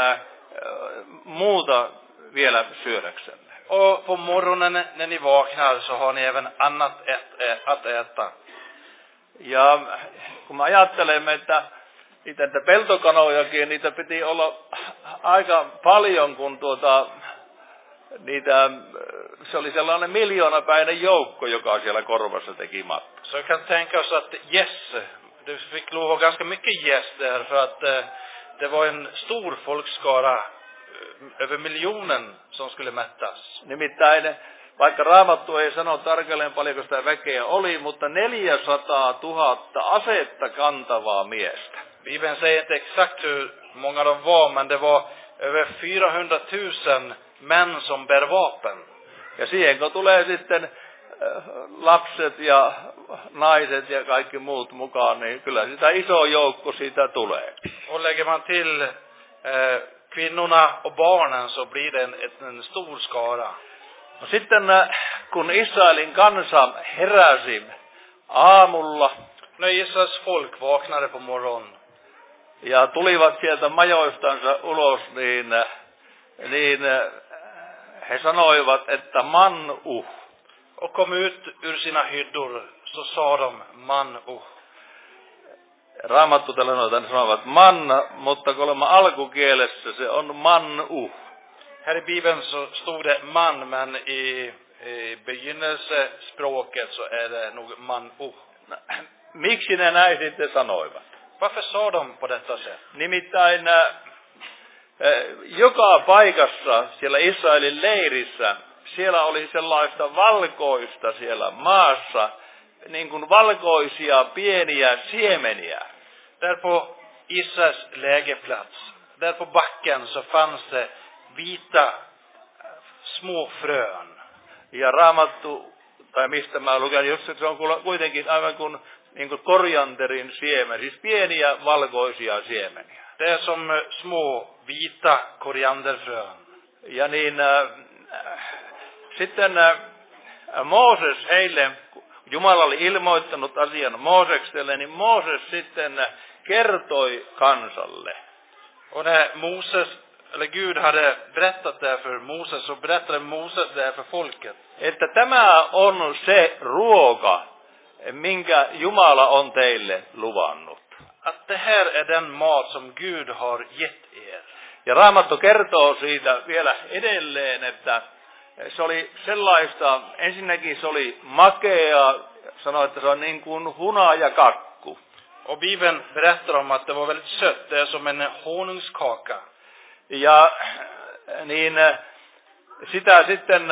Speaker 1: muuta vielä syödäksenne.
Speaker 2: Och på morgonen när ni vaknar så har ni även annat ät, att äta.
Speaker 1: Ja kun me ajattelemme, että niitä peltokanojakin, niitä piti olla aika paljon, kun tuota, niitä, se oli sellainen miljoonapäinen joukko, joka siellä korvassa teki matkaa.
Speaker 2: Så jag kan tänka oss att gäss, du fick lov att ha ganska mycket gäss där, för att eh, det var en stor folkskara, eh, över miljonen, som skulle mättas.
Speaker 1: Nimittäin, vaikka Raamattu ei sano tarkalleen paljonko sitä väkeä oli, mutta neljäsataatuhatta asetta kantavaa miestä.
Speaker 2: Bibeln säger inte exakt hur många de var, men det var över fyrahundratusen män som bär vapen.
Speaker 1: Ja siihen kun tulee sitten lapset ja naiset ja kaikki muut mukaan, niin kyllä sitä iso joukko siitä tulee.
Speaker 2: Och lägger man till eh, kvinnorna och barnen så blir det en, en stor skara.
Speaker 1: No sitten kun Israelin kansa heräsi aamulla,
Speaker 2: när Israels folk vaknade på morgonen
Speaker 1: ja tulivat sieltä majoistansa ulos, niin, niin he sanoivat, että man-uh.
Speaker 2: och kom ut ur sina hyddor, så sa de man-uh.
Speaker 1: Raamattu tällä noita sanovat man, mutta kolma alkukielessä se on man-uh.
Speaker 2: Här i Bibeln så stod det man, men i, i begynnelsespråket så är det nog man-uh.
Speaker 1: Miksi ne näin sitten sanoivat?
Speaker 2: Varför sa de på detta sätt?
Speaker 1: Nimittäin äh, joka paikassa siellä Israelin leirissä, siellä oli sellaista valkoista siellä maassa, niin kuin valkoisia pieniä siemeniä.
Speaker 2: Där på Israels lägerplats, där på backen så fanns det vita små frön.
Speaker 1: Ja Raamattu, tai mistä mä luken, jos se on kuitenkin aivan kuin, niin kuin korianterin siemen, siis pieniä valkoisia siemeniä.
Speaker 2: Det är som små vita korianderfrön.
Speaker 1: Ja niin äh, sitten äh, Mooses heille, Jumala oli ilmoittanut asian Moosekselle, niin Mooses sitten äh, kertoi kansalle.
Speaker 2: Och när Moses, eller Gud hade berättat det för Moses, så berättade Moses det för folket.
Speaker 1: Että tämä on se ruoka, minkä Jumala on teille luvannut.
Speaker 2: Att det här är den mat som Gud har gett er.
Speaker 1: Ja Raamattu kertoo siitä vielä edelleen, että se oli sellaista, ensinnäkin se oli makea, sanoi, että se on niin kuin hunajakakku.
Speaker 2: Och Bibeln berättar om att det var väldigt sött, det är som en honungskaka.
Speaker 1: Ja niin sitä sitten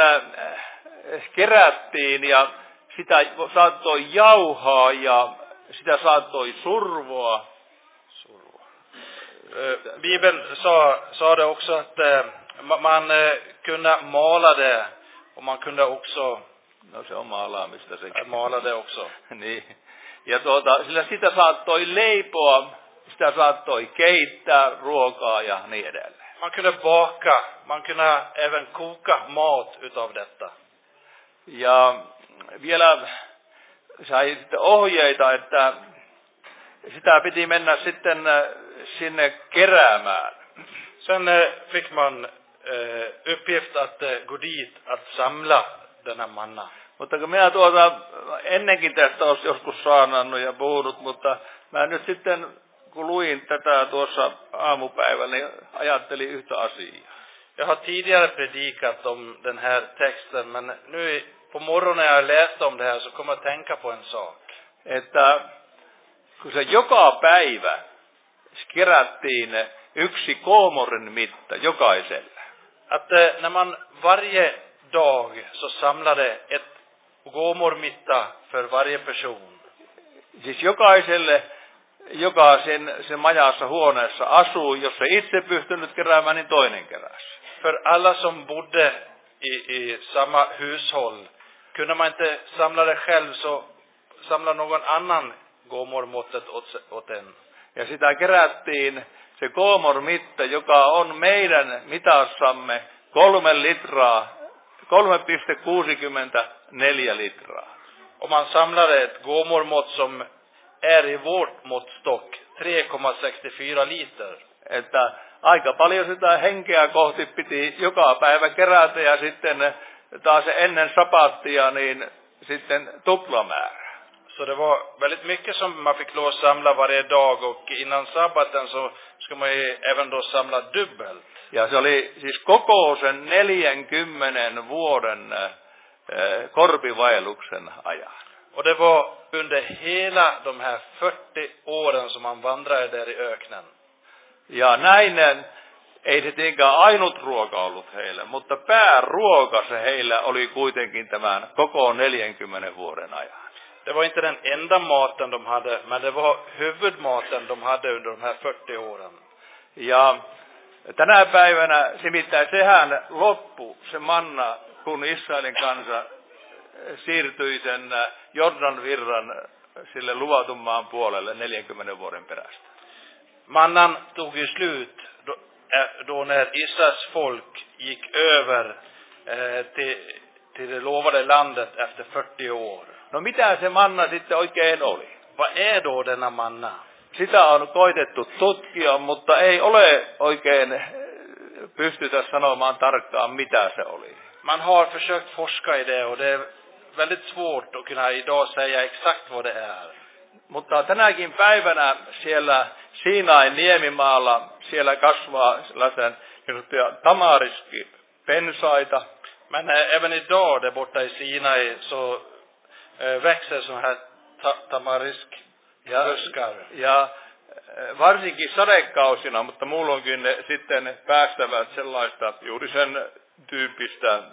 Speaker 1: kerättiin ja sitä saattoi jauhaa ja sitä saattoi survoa.
Speaker 2: survoa. Bibeln sa, sa det också att man kunde mala det och man kunde också
Speaker 1: no se on maalaamista sekin.
Speaker 2: Mala det också.
Speaker 1: Niin. Ja tuota, sillä sitä saattoi leipoa, sitä saattoi keittää ruokaa ja niin edelleen.
Speaker 2: Man kunde baka, man kunde även koka mat utav detta.
Speaker 1: Ja vielä sai sitten ohjeita, että sitä piti mennä sitten sinne keräämään.
Speaker 2: Sen fick man eh, uppgift att eh, gå dit att samla denna manna.
Speaker 1: Mutta kun minä tuota ennenkin tästä olisi joskus saanannut ja puhunut, mutta mä nyt sitten kun luin tätä tuossa aamupäivällä, niin ajattelin yhtä asiaa.
Speaker 2: Jag har tidigare predikat om den här texten, men nu på morgonen när jag läste om det här så kommer jag tänka på en sak.
Speaker 1: Että kun se joka päivä kerättiin yksi koomorin mitta jokaiselle.
Speaker 2: Att eh, när man varje dag så samlade ett gåmormitta för varje person.
Speaker 1: Siis jokaiselle, joka sen, sen majassa huoneessa asuu, jos ei itse pystynyt keräämään, niin toinen keräsi.
Speaker 2: För alla som bodde i, i samma hushåll, kunde man inte samla det själv så samla någon annan gåmormåttet åt, åt en.
Speaker 1: Ja sitä kerättiin se koomormitta, joka on meidän mitassamme kolme litraa, kolme pilkku kuusikymmentäneljä litraa.
Speaker 2: Om man samlade ett gåmormått som är i vårt måttstock tre komma sextiofyra liter.
Speaker 1: Että aika paljon sitä henkeä kohti piti joka päivä kerätä ja sitten taas ennen sapattia niin sitten tuplamäärä.
Speaker 2: Så det var väldigt mycket som man fick lov att samla varje dag, och innan sabbaten så ska man ju även då samla dubbelt.
Speaker 1: Ja se oli siis koko sen neljänkymmenen vuoden äh, korpivaelluksen ajan.
Speaker 2: Och det var under hela de här fyrtio åren som man vandrade där i öknen.
Speaker 1: Ja näin ei se tietenkään ainut ruoka ollut heille, mutta pääruoka se heillä oli kuitenkin tämän koko neljänkymmenen vuoden ajan.
Speaker 2: Det var inte den enda maten de hade, men det var huvudmaten de hade under de här fyrtio åren.
Speaker 1: Ja tänä päivänä nimittäin sehän loppu, se manna, kun Israelin kansa siirtyi sen Jordan virran sille luvatun maan puolelle neljänkymmenen vuoden perästä.
Speaker 2: Mannan tog ju slut då, då när Israels folk gick över eh, till, till det lovade landet efter fyrtio år.
Speaker 1: No mitä se manna sitten oikein oli?
Speaker 2: Vad är då denna manna?
Speaker 1: Sitä on koitettu tutkia, mutta ei ole oikein pystytä sanomaan tarkkaan mitä se oli.
Speaker 2: Man har försökt forska i det, och det är väldigt svårt att kunna idag säga exakt vad det är.
Speaker 1: Mutta tänäkin päivänä siellä Siinain niemimaalla siellä kasvaa sellaisen tamariski pensaita.
Speaker 2: Men äh, även idag där borta i Sinai så äh, växer sådana här ta- tamarisk
Speaker 1: ja,
Speaker 2: buskar.
Speaker 1: Ja varsinkin sadekausina, mutta muulloinkin ne sitten päästävät sellaista juuri sen tyyppistä äh,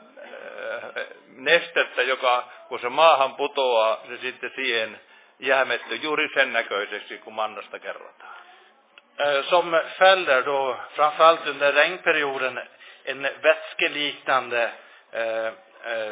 Speaker 1: nestettä, joka kun se maahan putoaa, se sitten siihen jähmettyy juuri sen näköiseksi, kun mannasta kerrotaan.
Speaker 2: Äh, som fäller då framförallt under regnperioden en vätskeliknande äh, äh,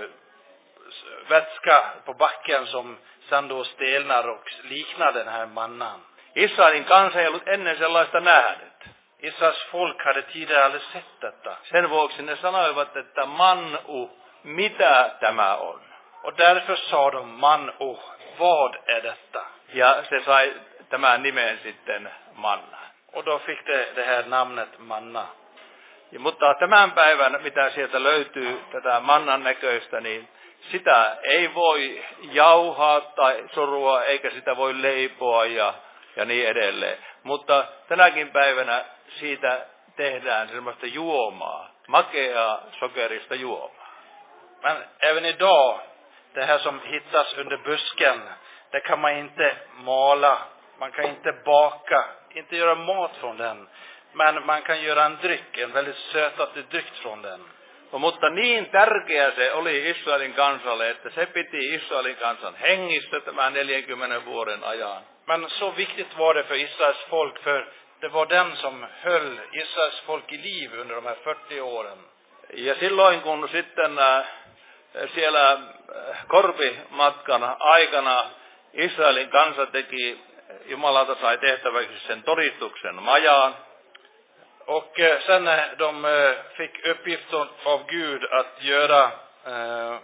Speaker 2: vätska på backen som sen då stelnar och liknar den här mannan.
Speaker 1: Israelin kansa ei ollut ennen sellaista nähnyt.
Speaker 2: Israels folk hade tidigare aldrig sett detta.
Speaker 1: Sen vuoksi ne sanoivat, että mannu, mitä tämä on?
Speaker 2: Och därför sa de mannu, vad är detta?
Speaker 1: Ja se sai tämän nimen sitten manna.
Speaker 2: Och då fick det det här namnet manna.
Speaker 1: Ja, mutta tämän päivän, mitä sieltä löytyy tätä mannan näköistä, niin sitä ei voi jauhaa tai sorua, eikä sitä voi leipoa ja, ja niin edelleen. Mutta tänäkin päivänä siitä tehdään sellaista juomaa, makeaa sokerista juomaa.
Speaker 2: Men även idag, det här som hittas under busken, det kan man inte mala, man kan inte baka, inte göra mat från den. Men man kan göra en dryck, en väldigt sötad dryck från den.
Speaker 1: Mutta niin tärkeä se oli Israelin kansalle, että se piti Israelin kansan hengissä tämän neljänkymmenen vuoden ajan.
Speaker 2: Men så viktigt var det för Israels folk, för det var den som höll Israels folk i liv under de här fyrtio åren.
Speaker 1: Ja silloin kun sitten äh, siellä korpimatkan aikana Israelin kansa teki, Jumalalta sai tehtäväksi sen todistuksen majaan.
Speaker 2: Och eh, sen när de eh, fick uppgift av Gud att göra eh,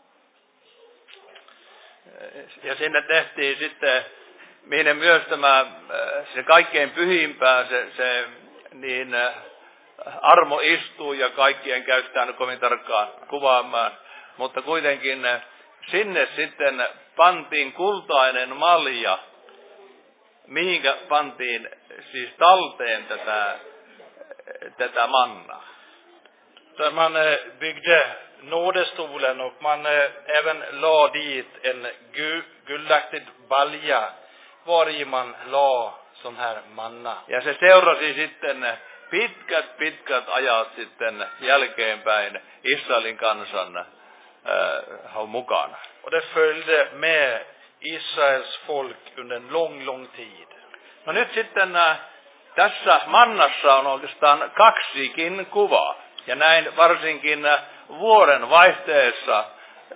Speaker 1: ja sinne tehtiin sitten, mihin myös tämä, se kaikkein pyhimpää, se, se niin armo istuu ja kaikkien käyttää nyt kovin tarkkaan kuvaamaan, mutta kuitenkin sinne sitten pantiin kultainen malja, mihinkä pantiin siis talteen tätä, tätä mannaa.
Speaker 2: Där man eh, byggde nådestolen och man eh, även la dit en gu, guldaktig balja var i man la sån här manna.
Speaker 1: Ja se seurasi sitten pitkät, pitkät ajat sitten jälkeenpäin Israelin kansan äh, mukana.
Speaker 2: Och det följde med Israels folk under en lång, lång tid.
Speaker 1: No nyt sitten äh, tässä mannassa on oikeastaan kaksikin kuvaa. Ja näin varsinkin äh, vuoden vaihteessa äh,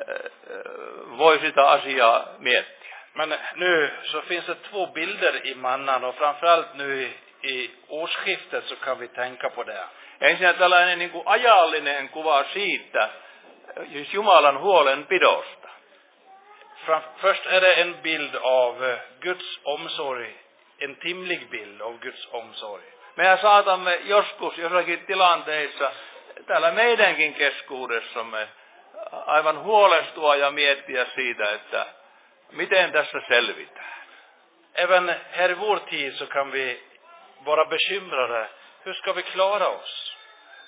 Speaker 1: voi sitä asiaa miettiä.
Speaker 2: Men nu så finns det två bilder i mannan, och framförallt nu i, i årsskiftet så kan vi tänka på det.
Speaker 1: Ensin tällainen niin kuin ajallinen kuva siitä, siis Jumalan huolenpidosta.
Speaker 2: Fram, först är det en bild av uh, Guds omsorg, en timlig bild av Guds omsorg.
Speaker 1: Me saatamme joskus jossakin tilanteissa täällä meidänkin keskuudessamme aivan huolestua ja miettiä siitä, että miten tässä selvitään.
Speaker 2: Även här i vår tid så kan vi vara bekymrade. Hur ska vi klara oss?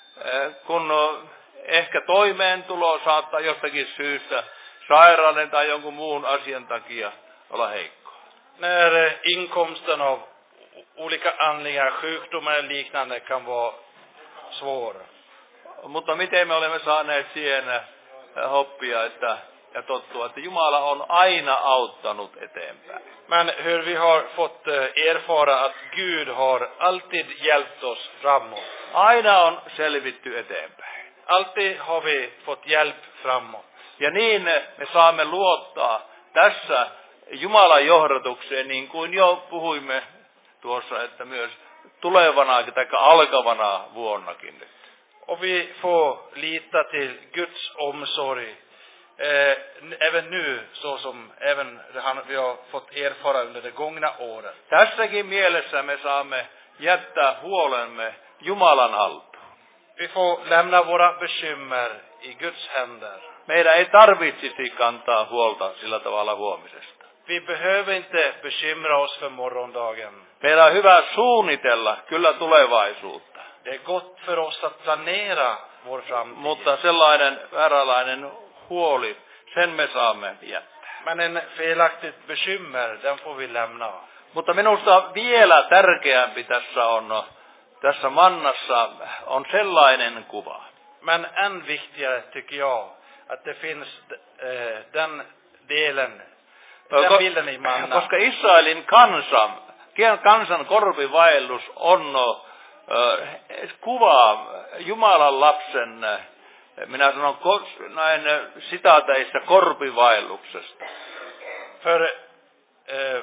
Speaker 1: Kun ehkä toimeentulo saattaa jostakin syystä sairauden tai jonkun muun asian takia olla heikko.
Speaker 2: När inkomsten av olika anledningar, sjukdomar eller liknande kan vara svår.
Speaker 1: Mutta miten me olemme saaneet siihen hoppia, että ja tottua, että Jumala on aina auttanut eteenpäin.
Speaker 2: Men hur vi har fått erfara att Gud har alltid hjälpt oss framåt.
Speaker 1: Aina on selvitty eteenpäin.
Speaker 2: Alltid har vi fått hjälp framåt.
Speaker 1: Ja niin me saamme luottaa tässä Jumalan johdatukseen, niin kuin jo puhuimme tuossa, että myös tulevana tai alkavana vuonnakin.
Speaker 2: Och vi får lita till Guds omsorg. Eh, även nu, så som även han, vi har fått erfara under det gångna året.
Speaker 1: Tässäkin mielessä me saamme jättää huolemme Jumalan haltuun.
Speaker 2: Vi får lämna våra bekymmer i Guds händer.
Speaker 1: Meidän ei tarvitsisi kantaa huolta sillä tavalla huomisesta.
Speaker 2: Vi behöver inte bekymra oss för morgondagen.
Speaker 1: Meillä on hyvä suunnitella kyllä tulevaisuutta.
Speaker 2: Det är gott för oss att planera vår framtid.
Speaker 1: Mutta sellainen vääränlainen huoli, sen me saamme jättää.
Speaker 2: Men en felaktigt bekymmer, den får vi lämna.
Speaker 1: Mutta minusta vielä tärkeämpi tässä on, tässä mannassa on sellainen kuva.
Speaker 2: Men än viktigare tycker jag att det finns eh, den delen, den bilden i manna.
Speaker 1: Koska Israelin kansan, kansan korpivaellus on äh, kuva Jumalan lapsen, minä sanon näin sitaateissa, korpivaelluksesta.
Speaker 2: För eh,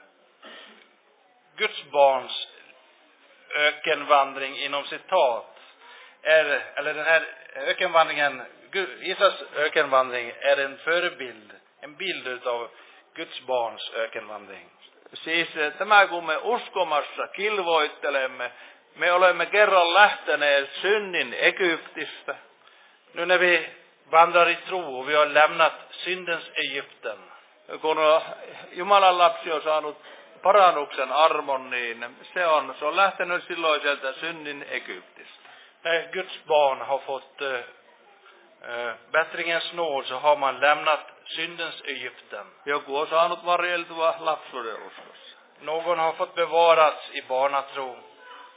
Speaker 2: Guds barns ökenvandring inom citat är, eller den här ökenvandringen, Israels ökenvandring är en förebild, en bild utav Guds barns ökenvandring.
Speaker 1: Siis tämä kun me uskomassa kilvoittelemme, me olemme kerran lähteneet synnin Egyptistä.
Speaker 2: Nu när vi vandrar i tro och vi har lämnat syndens Egypten.
Speaker 1: Kun Jumalan lapsi on saanut parannuksen armon, niin se on, se on lähtenyt silloin sieltä synnin Egyptistä.
Speaker 2: När Guds barn har fått uh, uh, bättringens nåd så har man lämnat syndens Egypten.
Speaker 1: Joku on saanut varjeltua lapsuuden uskossa.
Speaker 2: Någon har fått bevarats i barnatro.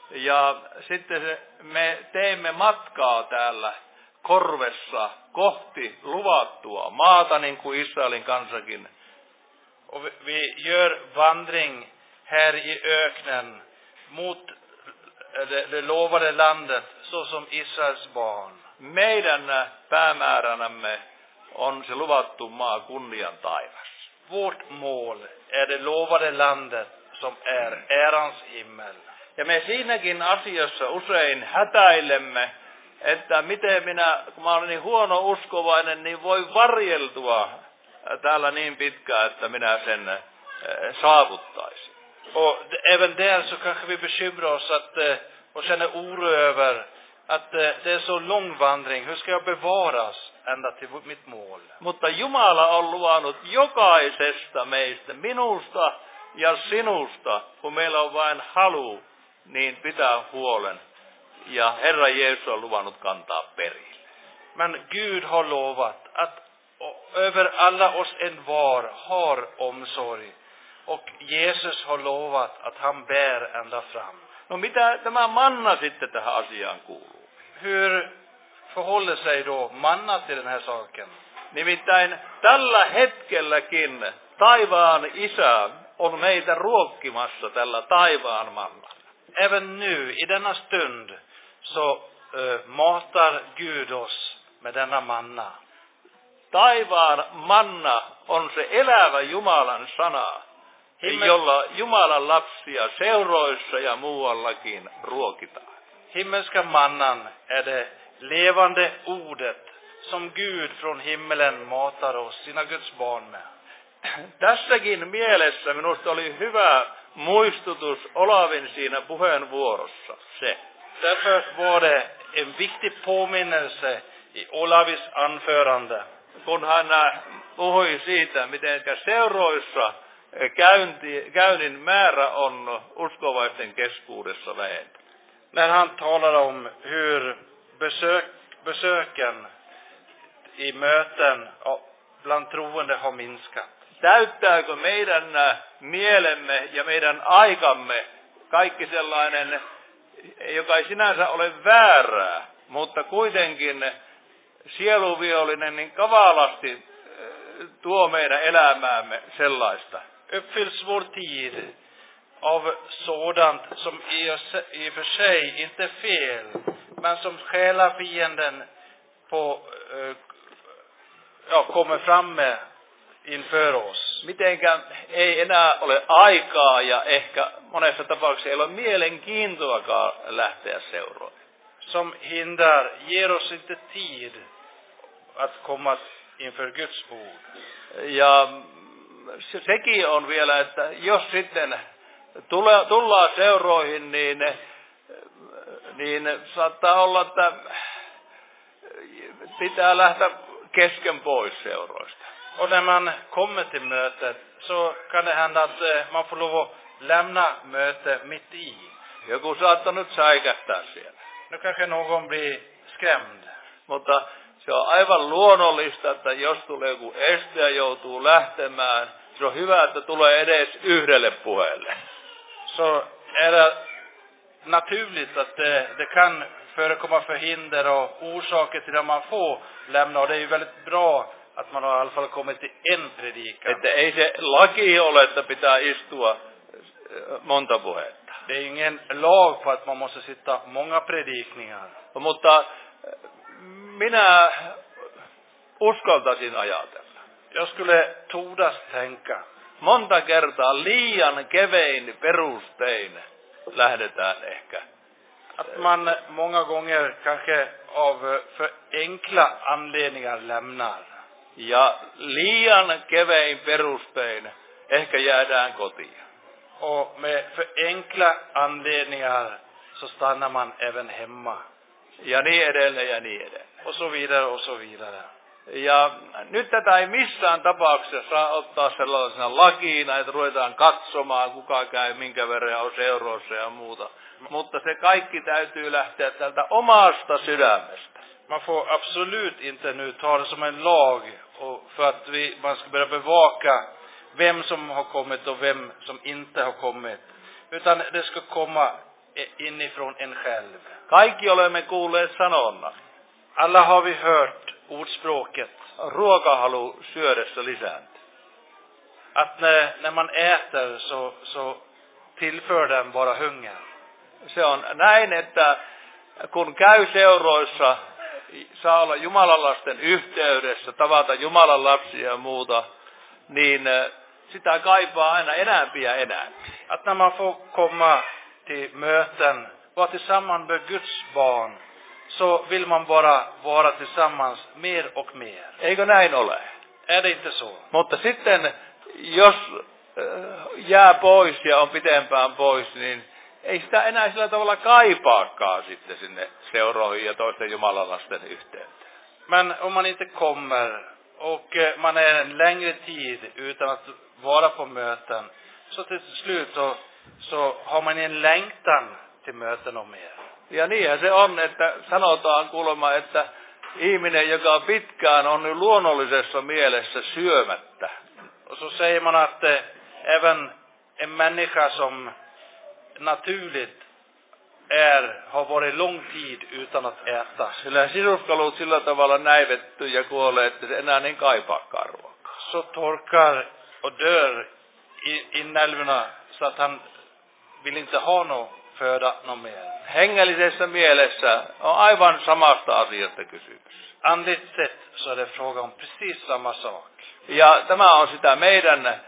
Speaker 1: Ja sitten se, me teimme matkaa täällä korvessa kohti luvattua maata, niin kuin Israelin kansakin.
Speaker 2: Och vi, vi gör vandring här i öknen mot det, det lovade landet, så som Israels barn.
Speaker 1: Meidän päämääränämme on se luvattu maa, kunnian taivas.
Speaker 2: Vårt mål är det lovade landet som är ärans himmel.
Speaker 1: Ja me siinäkin asiassa usein hätäilemme, että miten minä, kun mä olen niin huono uskovainen, niin voi varjeltua täällä niin pitkään, että minä sen saavuttaisin.
Speaker 2: Och även där så kanske vi bekymrar oss att, och känner oro över att det är så lång vandring. Hur ska jag bevaras ända till mitt mål?
Speaker 1: Mutta Jumala on luvannut jokaisesta meistä, minusta ja sinusta, kun meillä on vain halu, niin pitää huolen. Ja Herra Jeesus on luvannut kantaa perille.
Speaker 2: Men Gud har lovat att över alla oss en var har omsorg. Och Jesus har lovat att han bär ända fram.
Speaker 1: No mitä tämä manna sitten tähän asiaan kuuluu?
Speaker 2: Hur förhåller sig då manna till den här saken?
Speaker 1: Nimittäin tällä hetkelläkin taivaan Isä on meitä ruokkimassa tällä taivaan mannalla.
Speaker 2: Även nu, i denna stund, så uh, matar Gud oss med denna manna.
Speaker 1: Taivaan manna on se elävä Jumalan sana, Himmel... jolla Jumalan lapsia seuroissa ja muuallakin ruokitaan.
Speaker 2: Himmelska mannan är det levande ordet som Gud från himmelen matar oss, sina Guds barn med.
Speaker 1: Tässäkin mielessä minusta oli hyvä muistutus Olavin siinä puheenvuorossa se.
Speaker 2: Därför var det en viktig påminnelse i Olavis anförande.
Speaker 1: Kun hän puhui siitä, miten seuroissa käynti, käynnin määrä on uskovaisten keskuudessa vähentynyt.
Speaker 2: När han talar om hur besök, besöken i möten bland troende har minskat.
Speaker 1: Täyttääkö meidän mielemme ja meidän aikamme kaikki sellainen, joka ei sinänsä ole väärää, mutta kuitenkin sieluvihollinen niin kavalasti tuo meidän elämäämme sellaista.
Speaker 2: Uppfylls vår tid av sådant som i och för sig inte är fel, men som själafienden på, ja, kommer fram med inför oss.
Speaker 1: Mitenkään ei enää ole aikaa ja ehkä monessa tapauksessa ei ole mielenkiintoakaan lähteä seuroihin.
Speaker 2: Som hindrar, ger oss inte tid att komma inför Guds ord.
Speaker 1: Ja sekin on vielä, että jos sitten tule, tullaan seuroihin, niin, niin saattaa olla, että pitää lähteä kesken pois seuroista.
Speaker 2: Och när man kommer till mötet så kan det hända att man får lov att lämna mötet mitt i.
Speaker 1: Joku saattaa nyt säikähtää siellä.
Speaker 2: Nu kanske någon blir skrämd.
Speaker 1: Mutta se on aivan luonnollista, että jos tulee joku este ja joutuu lähtemään, se on hyvä, että tulee edes yhdelle puheelle.
Speaker 2: Så är det naturligt att det, det kan förekomma förhinder och orsaker till att man får lämna. Och det är ju väldigt bra att man har i alla fall kommit till en predikan.
Speaker 1: Että ei se laki ole, että pitää istua monta puhetta.
Speaker 2: Det är ingen lag på att man måste sitta många predikningar.
Speaker 1: Mutta minä uskaltaisin ajatella.
Speaker 2: Jag skulle tordas tänka.
Speaker 1: Monta kertaa liian kevein perustein lähdetään ehkä.
Speaker 2: Att man många gånger kanske av för enkla anledningar lämnar.
Speaker 1: Ja liian kevein perustein ehkä jäädään kotiin.
Speaker 2: Och med för enkla anledningar så stannar man även hemma.
Speaker 1: Ja niin edelleen ja niin edelleen.
Speaker 2: Och så vidare och så vidare.
Speaker 1: Ja nyt tätä ei missään tapauksessa saa ottaa sellaisena lakiina, että ruvetaan katsomaan, kuka käy, minkä verran on seuroissa ja muuta. Mutta se kaikki täytyy lähteä tältä omasta sydämestä.
Speaker 2: Man får absolut inte nu ta det som en lag och för att vi, man ska börja bevaka vem som har kommit och vem som inte har kommit. Utan det ska komma inifrån en själv.
Speaker 1: Kaikki olemme kuulleet sanonnan.
Speaker 2: Alla har vi hört ordspråket.
Speaker 1: Ruokahalu syödessä lisääntyy.
Speaker 2: Att när, när man äter så, så tillför den bara hunger.
Speaker 1: Se on näin, että kun käy seuroissa, saa olla Jumalan lasten yhteydessä, tavata Jumalan lapsia ja muuta, niin sitä kaipaa aina enämpi ja enämpi.
Speaker 2: Att när man får komma till möten, vara tillsammans med Guds barn, så vill man bara vara tillsammans mer och mer.
Speaker 1: Eikö näin ole?
Speaker 2: Är det inte så?
Speaker 1: Mutta sitten, jos jää pois ja on pitempään pois, niin ei sitä enää sillä tavalla kaipaakaan sitten sinne seuroihin ja toisten Jumalan lasten yhteyteen.
Speaker 2: Men om man inte kommer och man är en längre tid utan att vara på möten, så till slut så, så har man en längtan till möten och mer.
Speaker 1: Ja niinhän se on, että sanotaan kuulemma, että ihminen, joka pitkään on luonnollisessa mielessä syömättä.
Speaker 2: Och så säger man att eh, även en människa som naturligt är, har varit lång tid utan att äta.
Speaker 1: Sillä sisuskalut sillä tavalla näivetty ja kuolee, että se enää niin kaipaakaan ruokaa.
Speaker 2: Så torkar och dör i, i nälvorna så att han vill inte ha någon föda någon mer.
Speaker 1: Hengellisessä mielessä on aivan samasta asiasta kysymys.
Speaker 2: Andligt sett så är det fråga om precis samma sak.
Speaker 1: Ja tämä on sitä meidän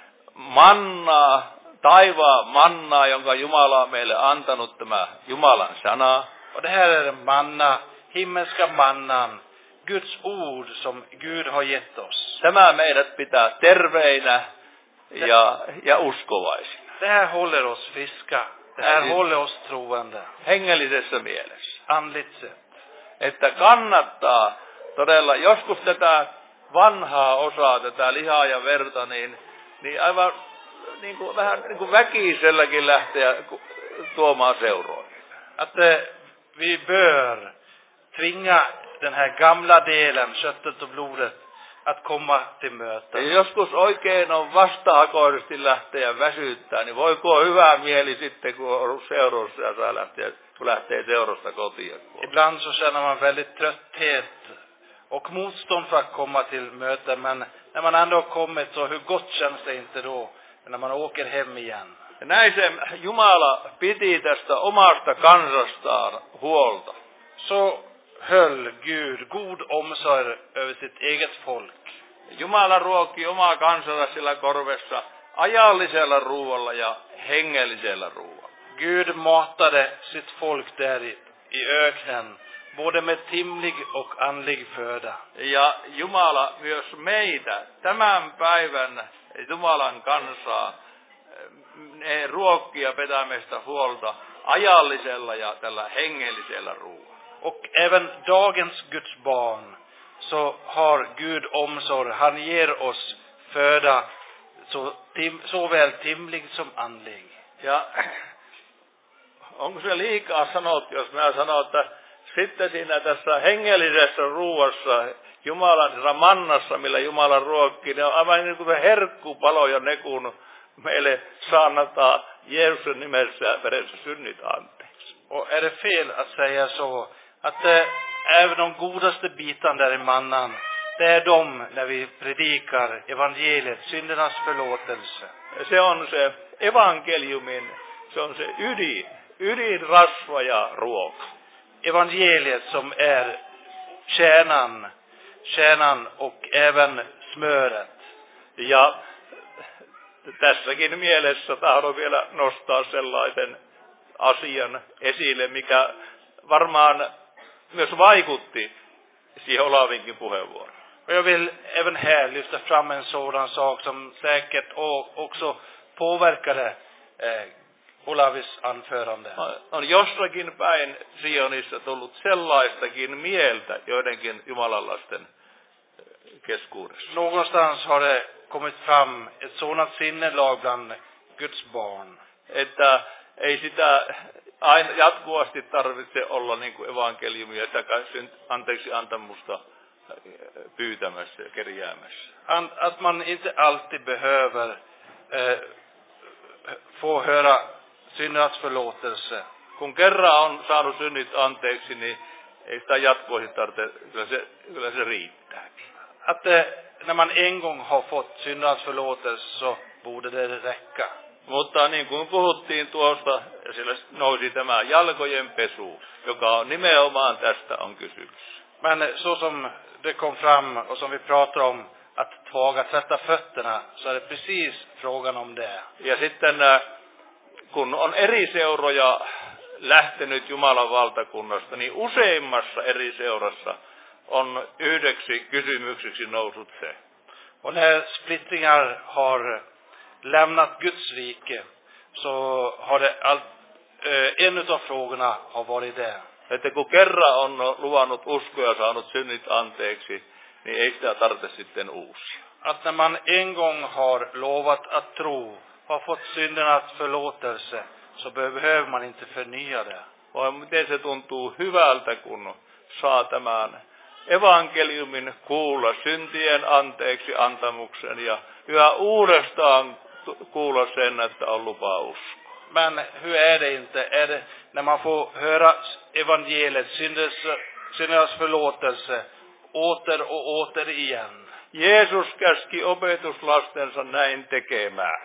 Speaker 1: mannaa, taivaan mannaa, jonka Jumala on meille antanut, tämä Jumalan sana.
Speaker 2: Och det här är manna, himmelska mannan, Guds ord som Gud har gett oss.
Speaker 1: Tämä meidät pitää terveinä ja, ja uskovaisina.
Speaker 2: Det här håller oss friska. Det här håller oss troende.
Speaker 1: Hengellisessä mielessä.
Speaker 2: Andligt sett.
Speaker 1: Että kannattaa todella, joskus tätä vanhaa osaa, tätä lihaa ja verta, niin, niin aivan niin kuin, vähän niin kuin väkiselläkin lähteä tuomaan seuroihin.
Speaker 2: Att eh, vi bör tvinga den här gamla delen, köttet och blodet, att komma till möten.
Speaker 1: Ja joskus oikein on vastahakoisesti lähteä väsyttää, niin voiko hyvä mieli sitten, kun on ollut seurossa ja saa lähteä, kun lähtee seurasta kotiin.
Speaker 2: Ibland så känner man väldigt trötthet och motstånd för att komma till möten, men när man ändå har kommit, så hur gott känns det inte då när man åker hem igen.
Speaker 1: Ja näin se Jumala piti tästä omasta kansastaan huolta.
Speaker 2: Så höll Gud god omsorg över sitt eget folk.
Speaker 1: Jumala ruokki omaa kansansa sillä korvessa ajallisella ruoalla ja hengellisellä ruoalla.
Speaker 2: Gud matade sitt folk där i, i öknen, både med timlig och andlig föda.
Speaker 1: Ja Jumala myös meitä, tämän päivän Jumalan kansaa, ne ruokki ja pitää meistä huolta ajallisella ja tällä hengellisellä ruoalla.
Speaker 2: Och även dagens Guds barn, så har Gud omsorg. Han ger oss föda, så tim, såväl timlig som andlig.
Speaker 1: Ja onko se liikaa sanottu, jos minä sanon, että sitten siinä tässä hengellisessä ruuassa, Jumalan mannassa, millä Jumala ruokkii, ne on aivan niin kuin herkkupalo ja ne, kun meille saannataan Jeesuksen nimessä ja veressä synnit anteeksi.
Speaker 2: Och är det fel att säga så? Att eh, även de godaste bitarna där i mannan, det är de när vi predikar evangeliet, syndernas förlåtelse.
Speaker 1: Se on se evankeliumin, se on se ydin, ydinrasva ja ruoka.
Speaker 2: Evangeliet som är kärnan, kärnan och även smöret.
Speaker 1: Ja tässäkin mielessä tahdon vielä nostaa sellaisen asian esille, mikä varmaan myös vaikutti siihen Olavinkin puheenvuoroon.
Speaker 2: Och jag vill även här lyfta fram en sådan sak som säkert också påverkade eh, Olavis anförande.
Speaker 1: On jossakin päin Sionissa tullut sellaistakin mieltä joidenkin jumalalaisten keskuudessa.
Speaker 2: Någonstans har det kommit fram ett sådant sinnelag bland Guds barn.
Speaker 1: Että ei sitä aina jatkuvasti tarvitse olla niin kuin evankeliumia tai anteeksi antamusta pyytämässä ja kerjäämässä.
Speaker 2: Att man inte alltid behöver eh, få höra syndernas förlåtelse
Speaker 1: kun kerran on saanut synnit anteeksi, niin ei sitä jatkoihin tarvitse, kyllä se, kyllä se riittääkin.
Speaker 2: Att eh, när man en gång har fått syndernas förlåtelse så borde det räcka.
Speaker 1: Mutta niin kuin puhuttiin tuosta, sillä nousi tämä jalkojen pesu, joka on nimenomaan tästä on kysymys.
Speaker 2: Men så som det kom fram och som vi pratar om att tvaga, tvätta fötterna, så är det precis frågan om det.
Speaker 1: Ja sitten kun on eri seuroja lähtenyt Jumalan valtakunnasta, niin useimmassa eri seurassa on yhdeksi kysymykseksi noussut se.
Speaker 2: Och när splittringar har lämnat Guds rike så har det all, eh, en utav frågorna har varit det.
Speaker 1: Että kun kerran on luvannut uskoa ja saanut synnit anteeksi, niin ei sitä tarvitse sitten uusia.
Speaker 2: Att när man en gång har lovat att tro, har fått syndernas förlåtelse, så behöver man inte förnya det.
Speaker 1: Vai miten se tuntuu hyvältä, kun saa tämän evankeliumin kuulla syntien anteeksi antamuksen ja yhä uudestaan kuulla sen, että on lupa uskoa.
Speaker 2: Men hur är det inte? Är det när man får höra evangeliet, syndernas förlåtelse, åter och åter igen?
Speaker 1: Jeesus käski opetuslastensa näin tekemään.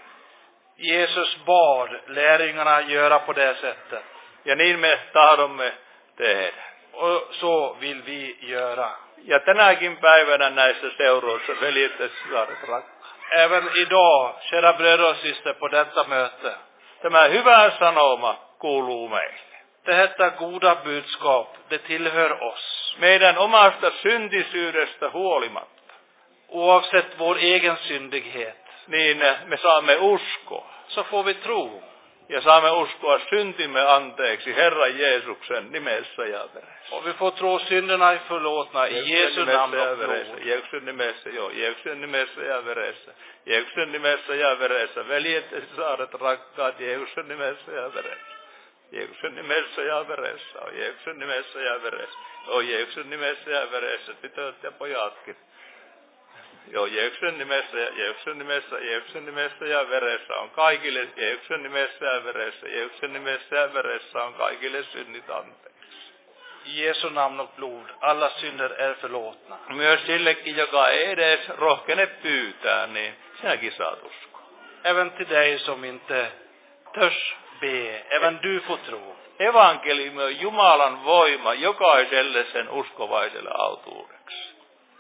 Speaker 2: Jesus bad lärjungarna göra på det sättet.
Speaker 1: Ja niin me tahdomme tehdä.
Speaker 2: Och så vill vi göra.
Speaker 1: Ja tänäkin päivänä näissä seuroissa, veljet ja sisaret rakkaat.
Speaker 2: Även idag, kära bröder och syster, på detta möte.
Speaker 1: Tämä hyvä sanoma kuuluu meille.
Speaker 2: Detta goda budskap, det tillhör oss.
Speaker 1: Meidän omasta syntisyydestä huolimatta.
Speaker 2: Oavsett vår egen syndighet.
Speaker 1: Niin me saamme uskoa.
Speaker 2: Så får vi tro.
Speaker 1: Ja saamme uskoa syntimme anteeksi Herran Jeesuksen nimessä ja veressä.
Speaker 2: Och vi får tro synderna är förlåtna i Jesu namn och blod.
Speaker 1: Jeesuksen nimessä, joo, Jeesuksen nimessä ja veressä. Jeesuksen nimessä ja veressä. Veljet ja sisaret rakkaat, Jeesuksen nimessä ja veressä. Jeesuksen nimessä ja veressä. On Jeesuksen nimessä ja veressä. On Jeesuksen nimessä ja veressä. Tytöt ja pojatkin. Joo, Jeesuksen nimessä ja Jeesuksen nimessä, Jeesuksen nimessä ja veressä on kaikille, Jeesuksen nimessä ja veressä, Jeesuksen nimessä ja veressä on kaikille synnit anteeksi.
Speaker 2: I Jesu namn och blod, alla synder är förlåtna.
Speaker 1: Myös sillekin, joka ei edes rohkene pyytää, niin sinäkin saat uskoa.
Speaker 2: Även till dig som inte törs be, även du får tro.
Speaker 1: Evankeliumi on Jumalan voima jokaiselle sen uskovaiselle autuudeksi.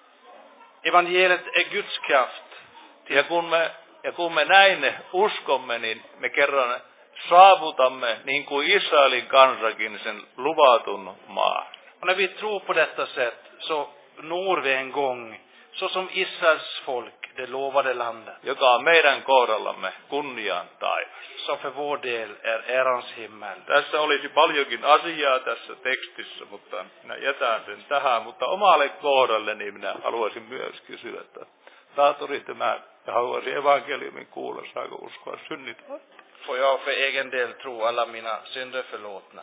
Speaker 2: Evangeliet är Guds kraft.
Speaker 1: Ja kun me, ja kun me näin uskomme, niin me kerran saavutamme, niin kuin Israelin kansakin, sen luvatun maan.
Speaker 2: Och när vi tror på detta sätt så når vi en gång, så som Israels folk, det lovade landet.
Speaker 1: Joka on meidän kohdallamme kunnian taivas.
Speaker 2: Som för vår del är ärans himmel.
Speaker 1: Tässä olisi paljonkin asiaa tässä tekstissä, mutta minä jätän sen tähän. Mutta omalle kohdalle niin minä haluaisin myös kysyä, että tahturi tämä ja haluaisin evankeliumin kuulla, saako uskoa synnit?
Speaker 2: Får jag för egen del tro alla mina synder förlåtna.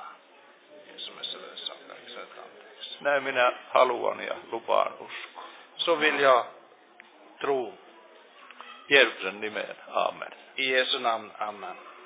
Speaker 1: Näin minä haluan ja lupaan uskoa.
Speaker 2: Så vill jag tro.
Speaker 1: Jeesuksen nimeen. Amen.
Speaker 2: I Jesu namn. Amen.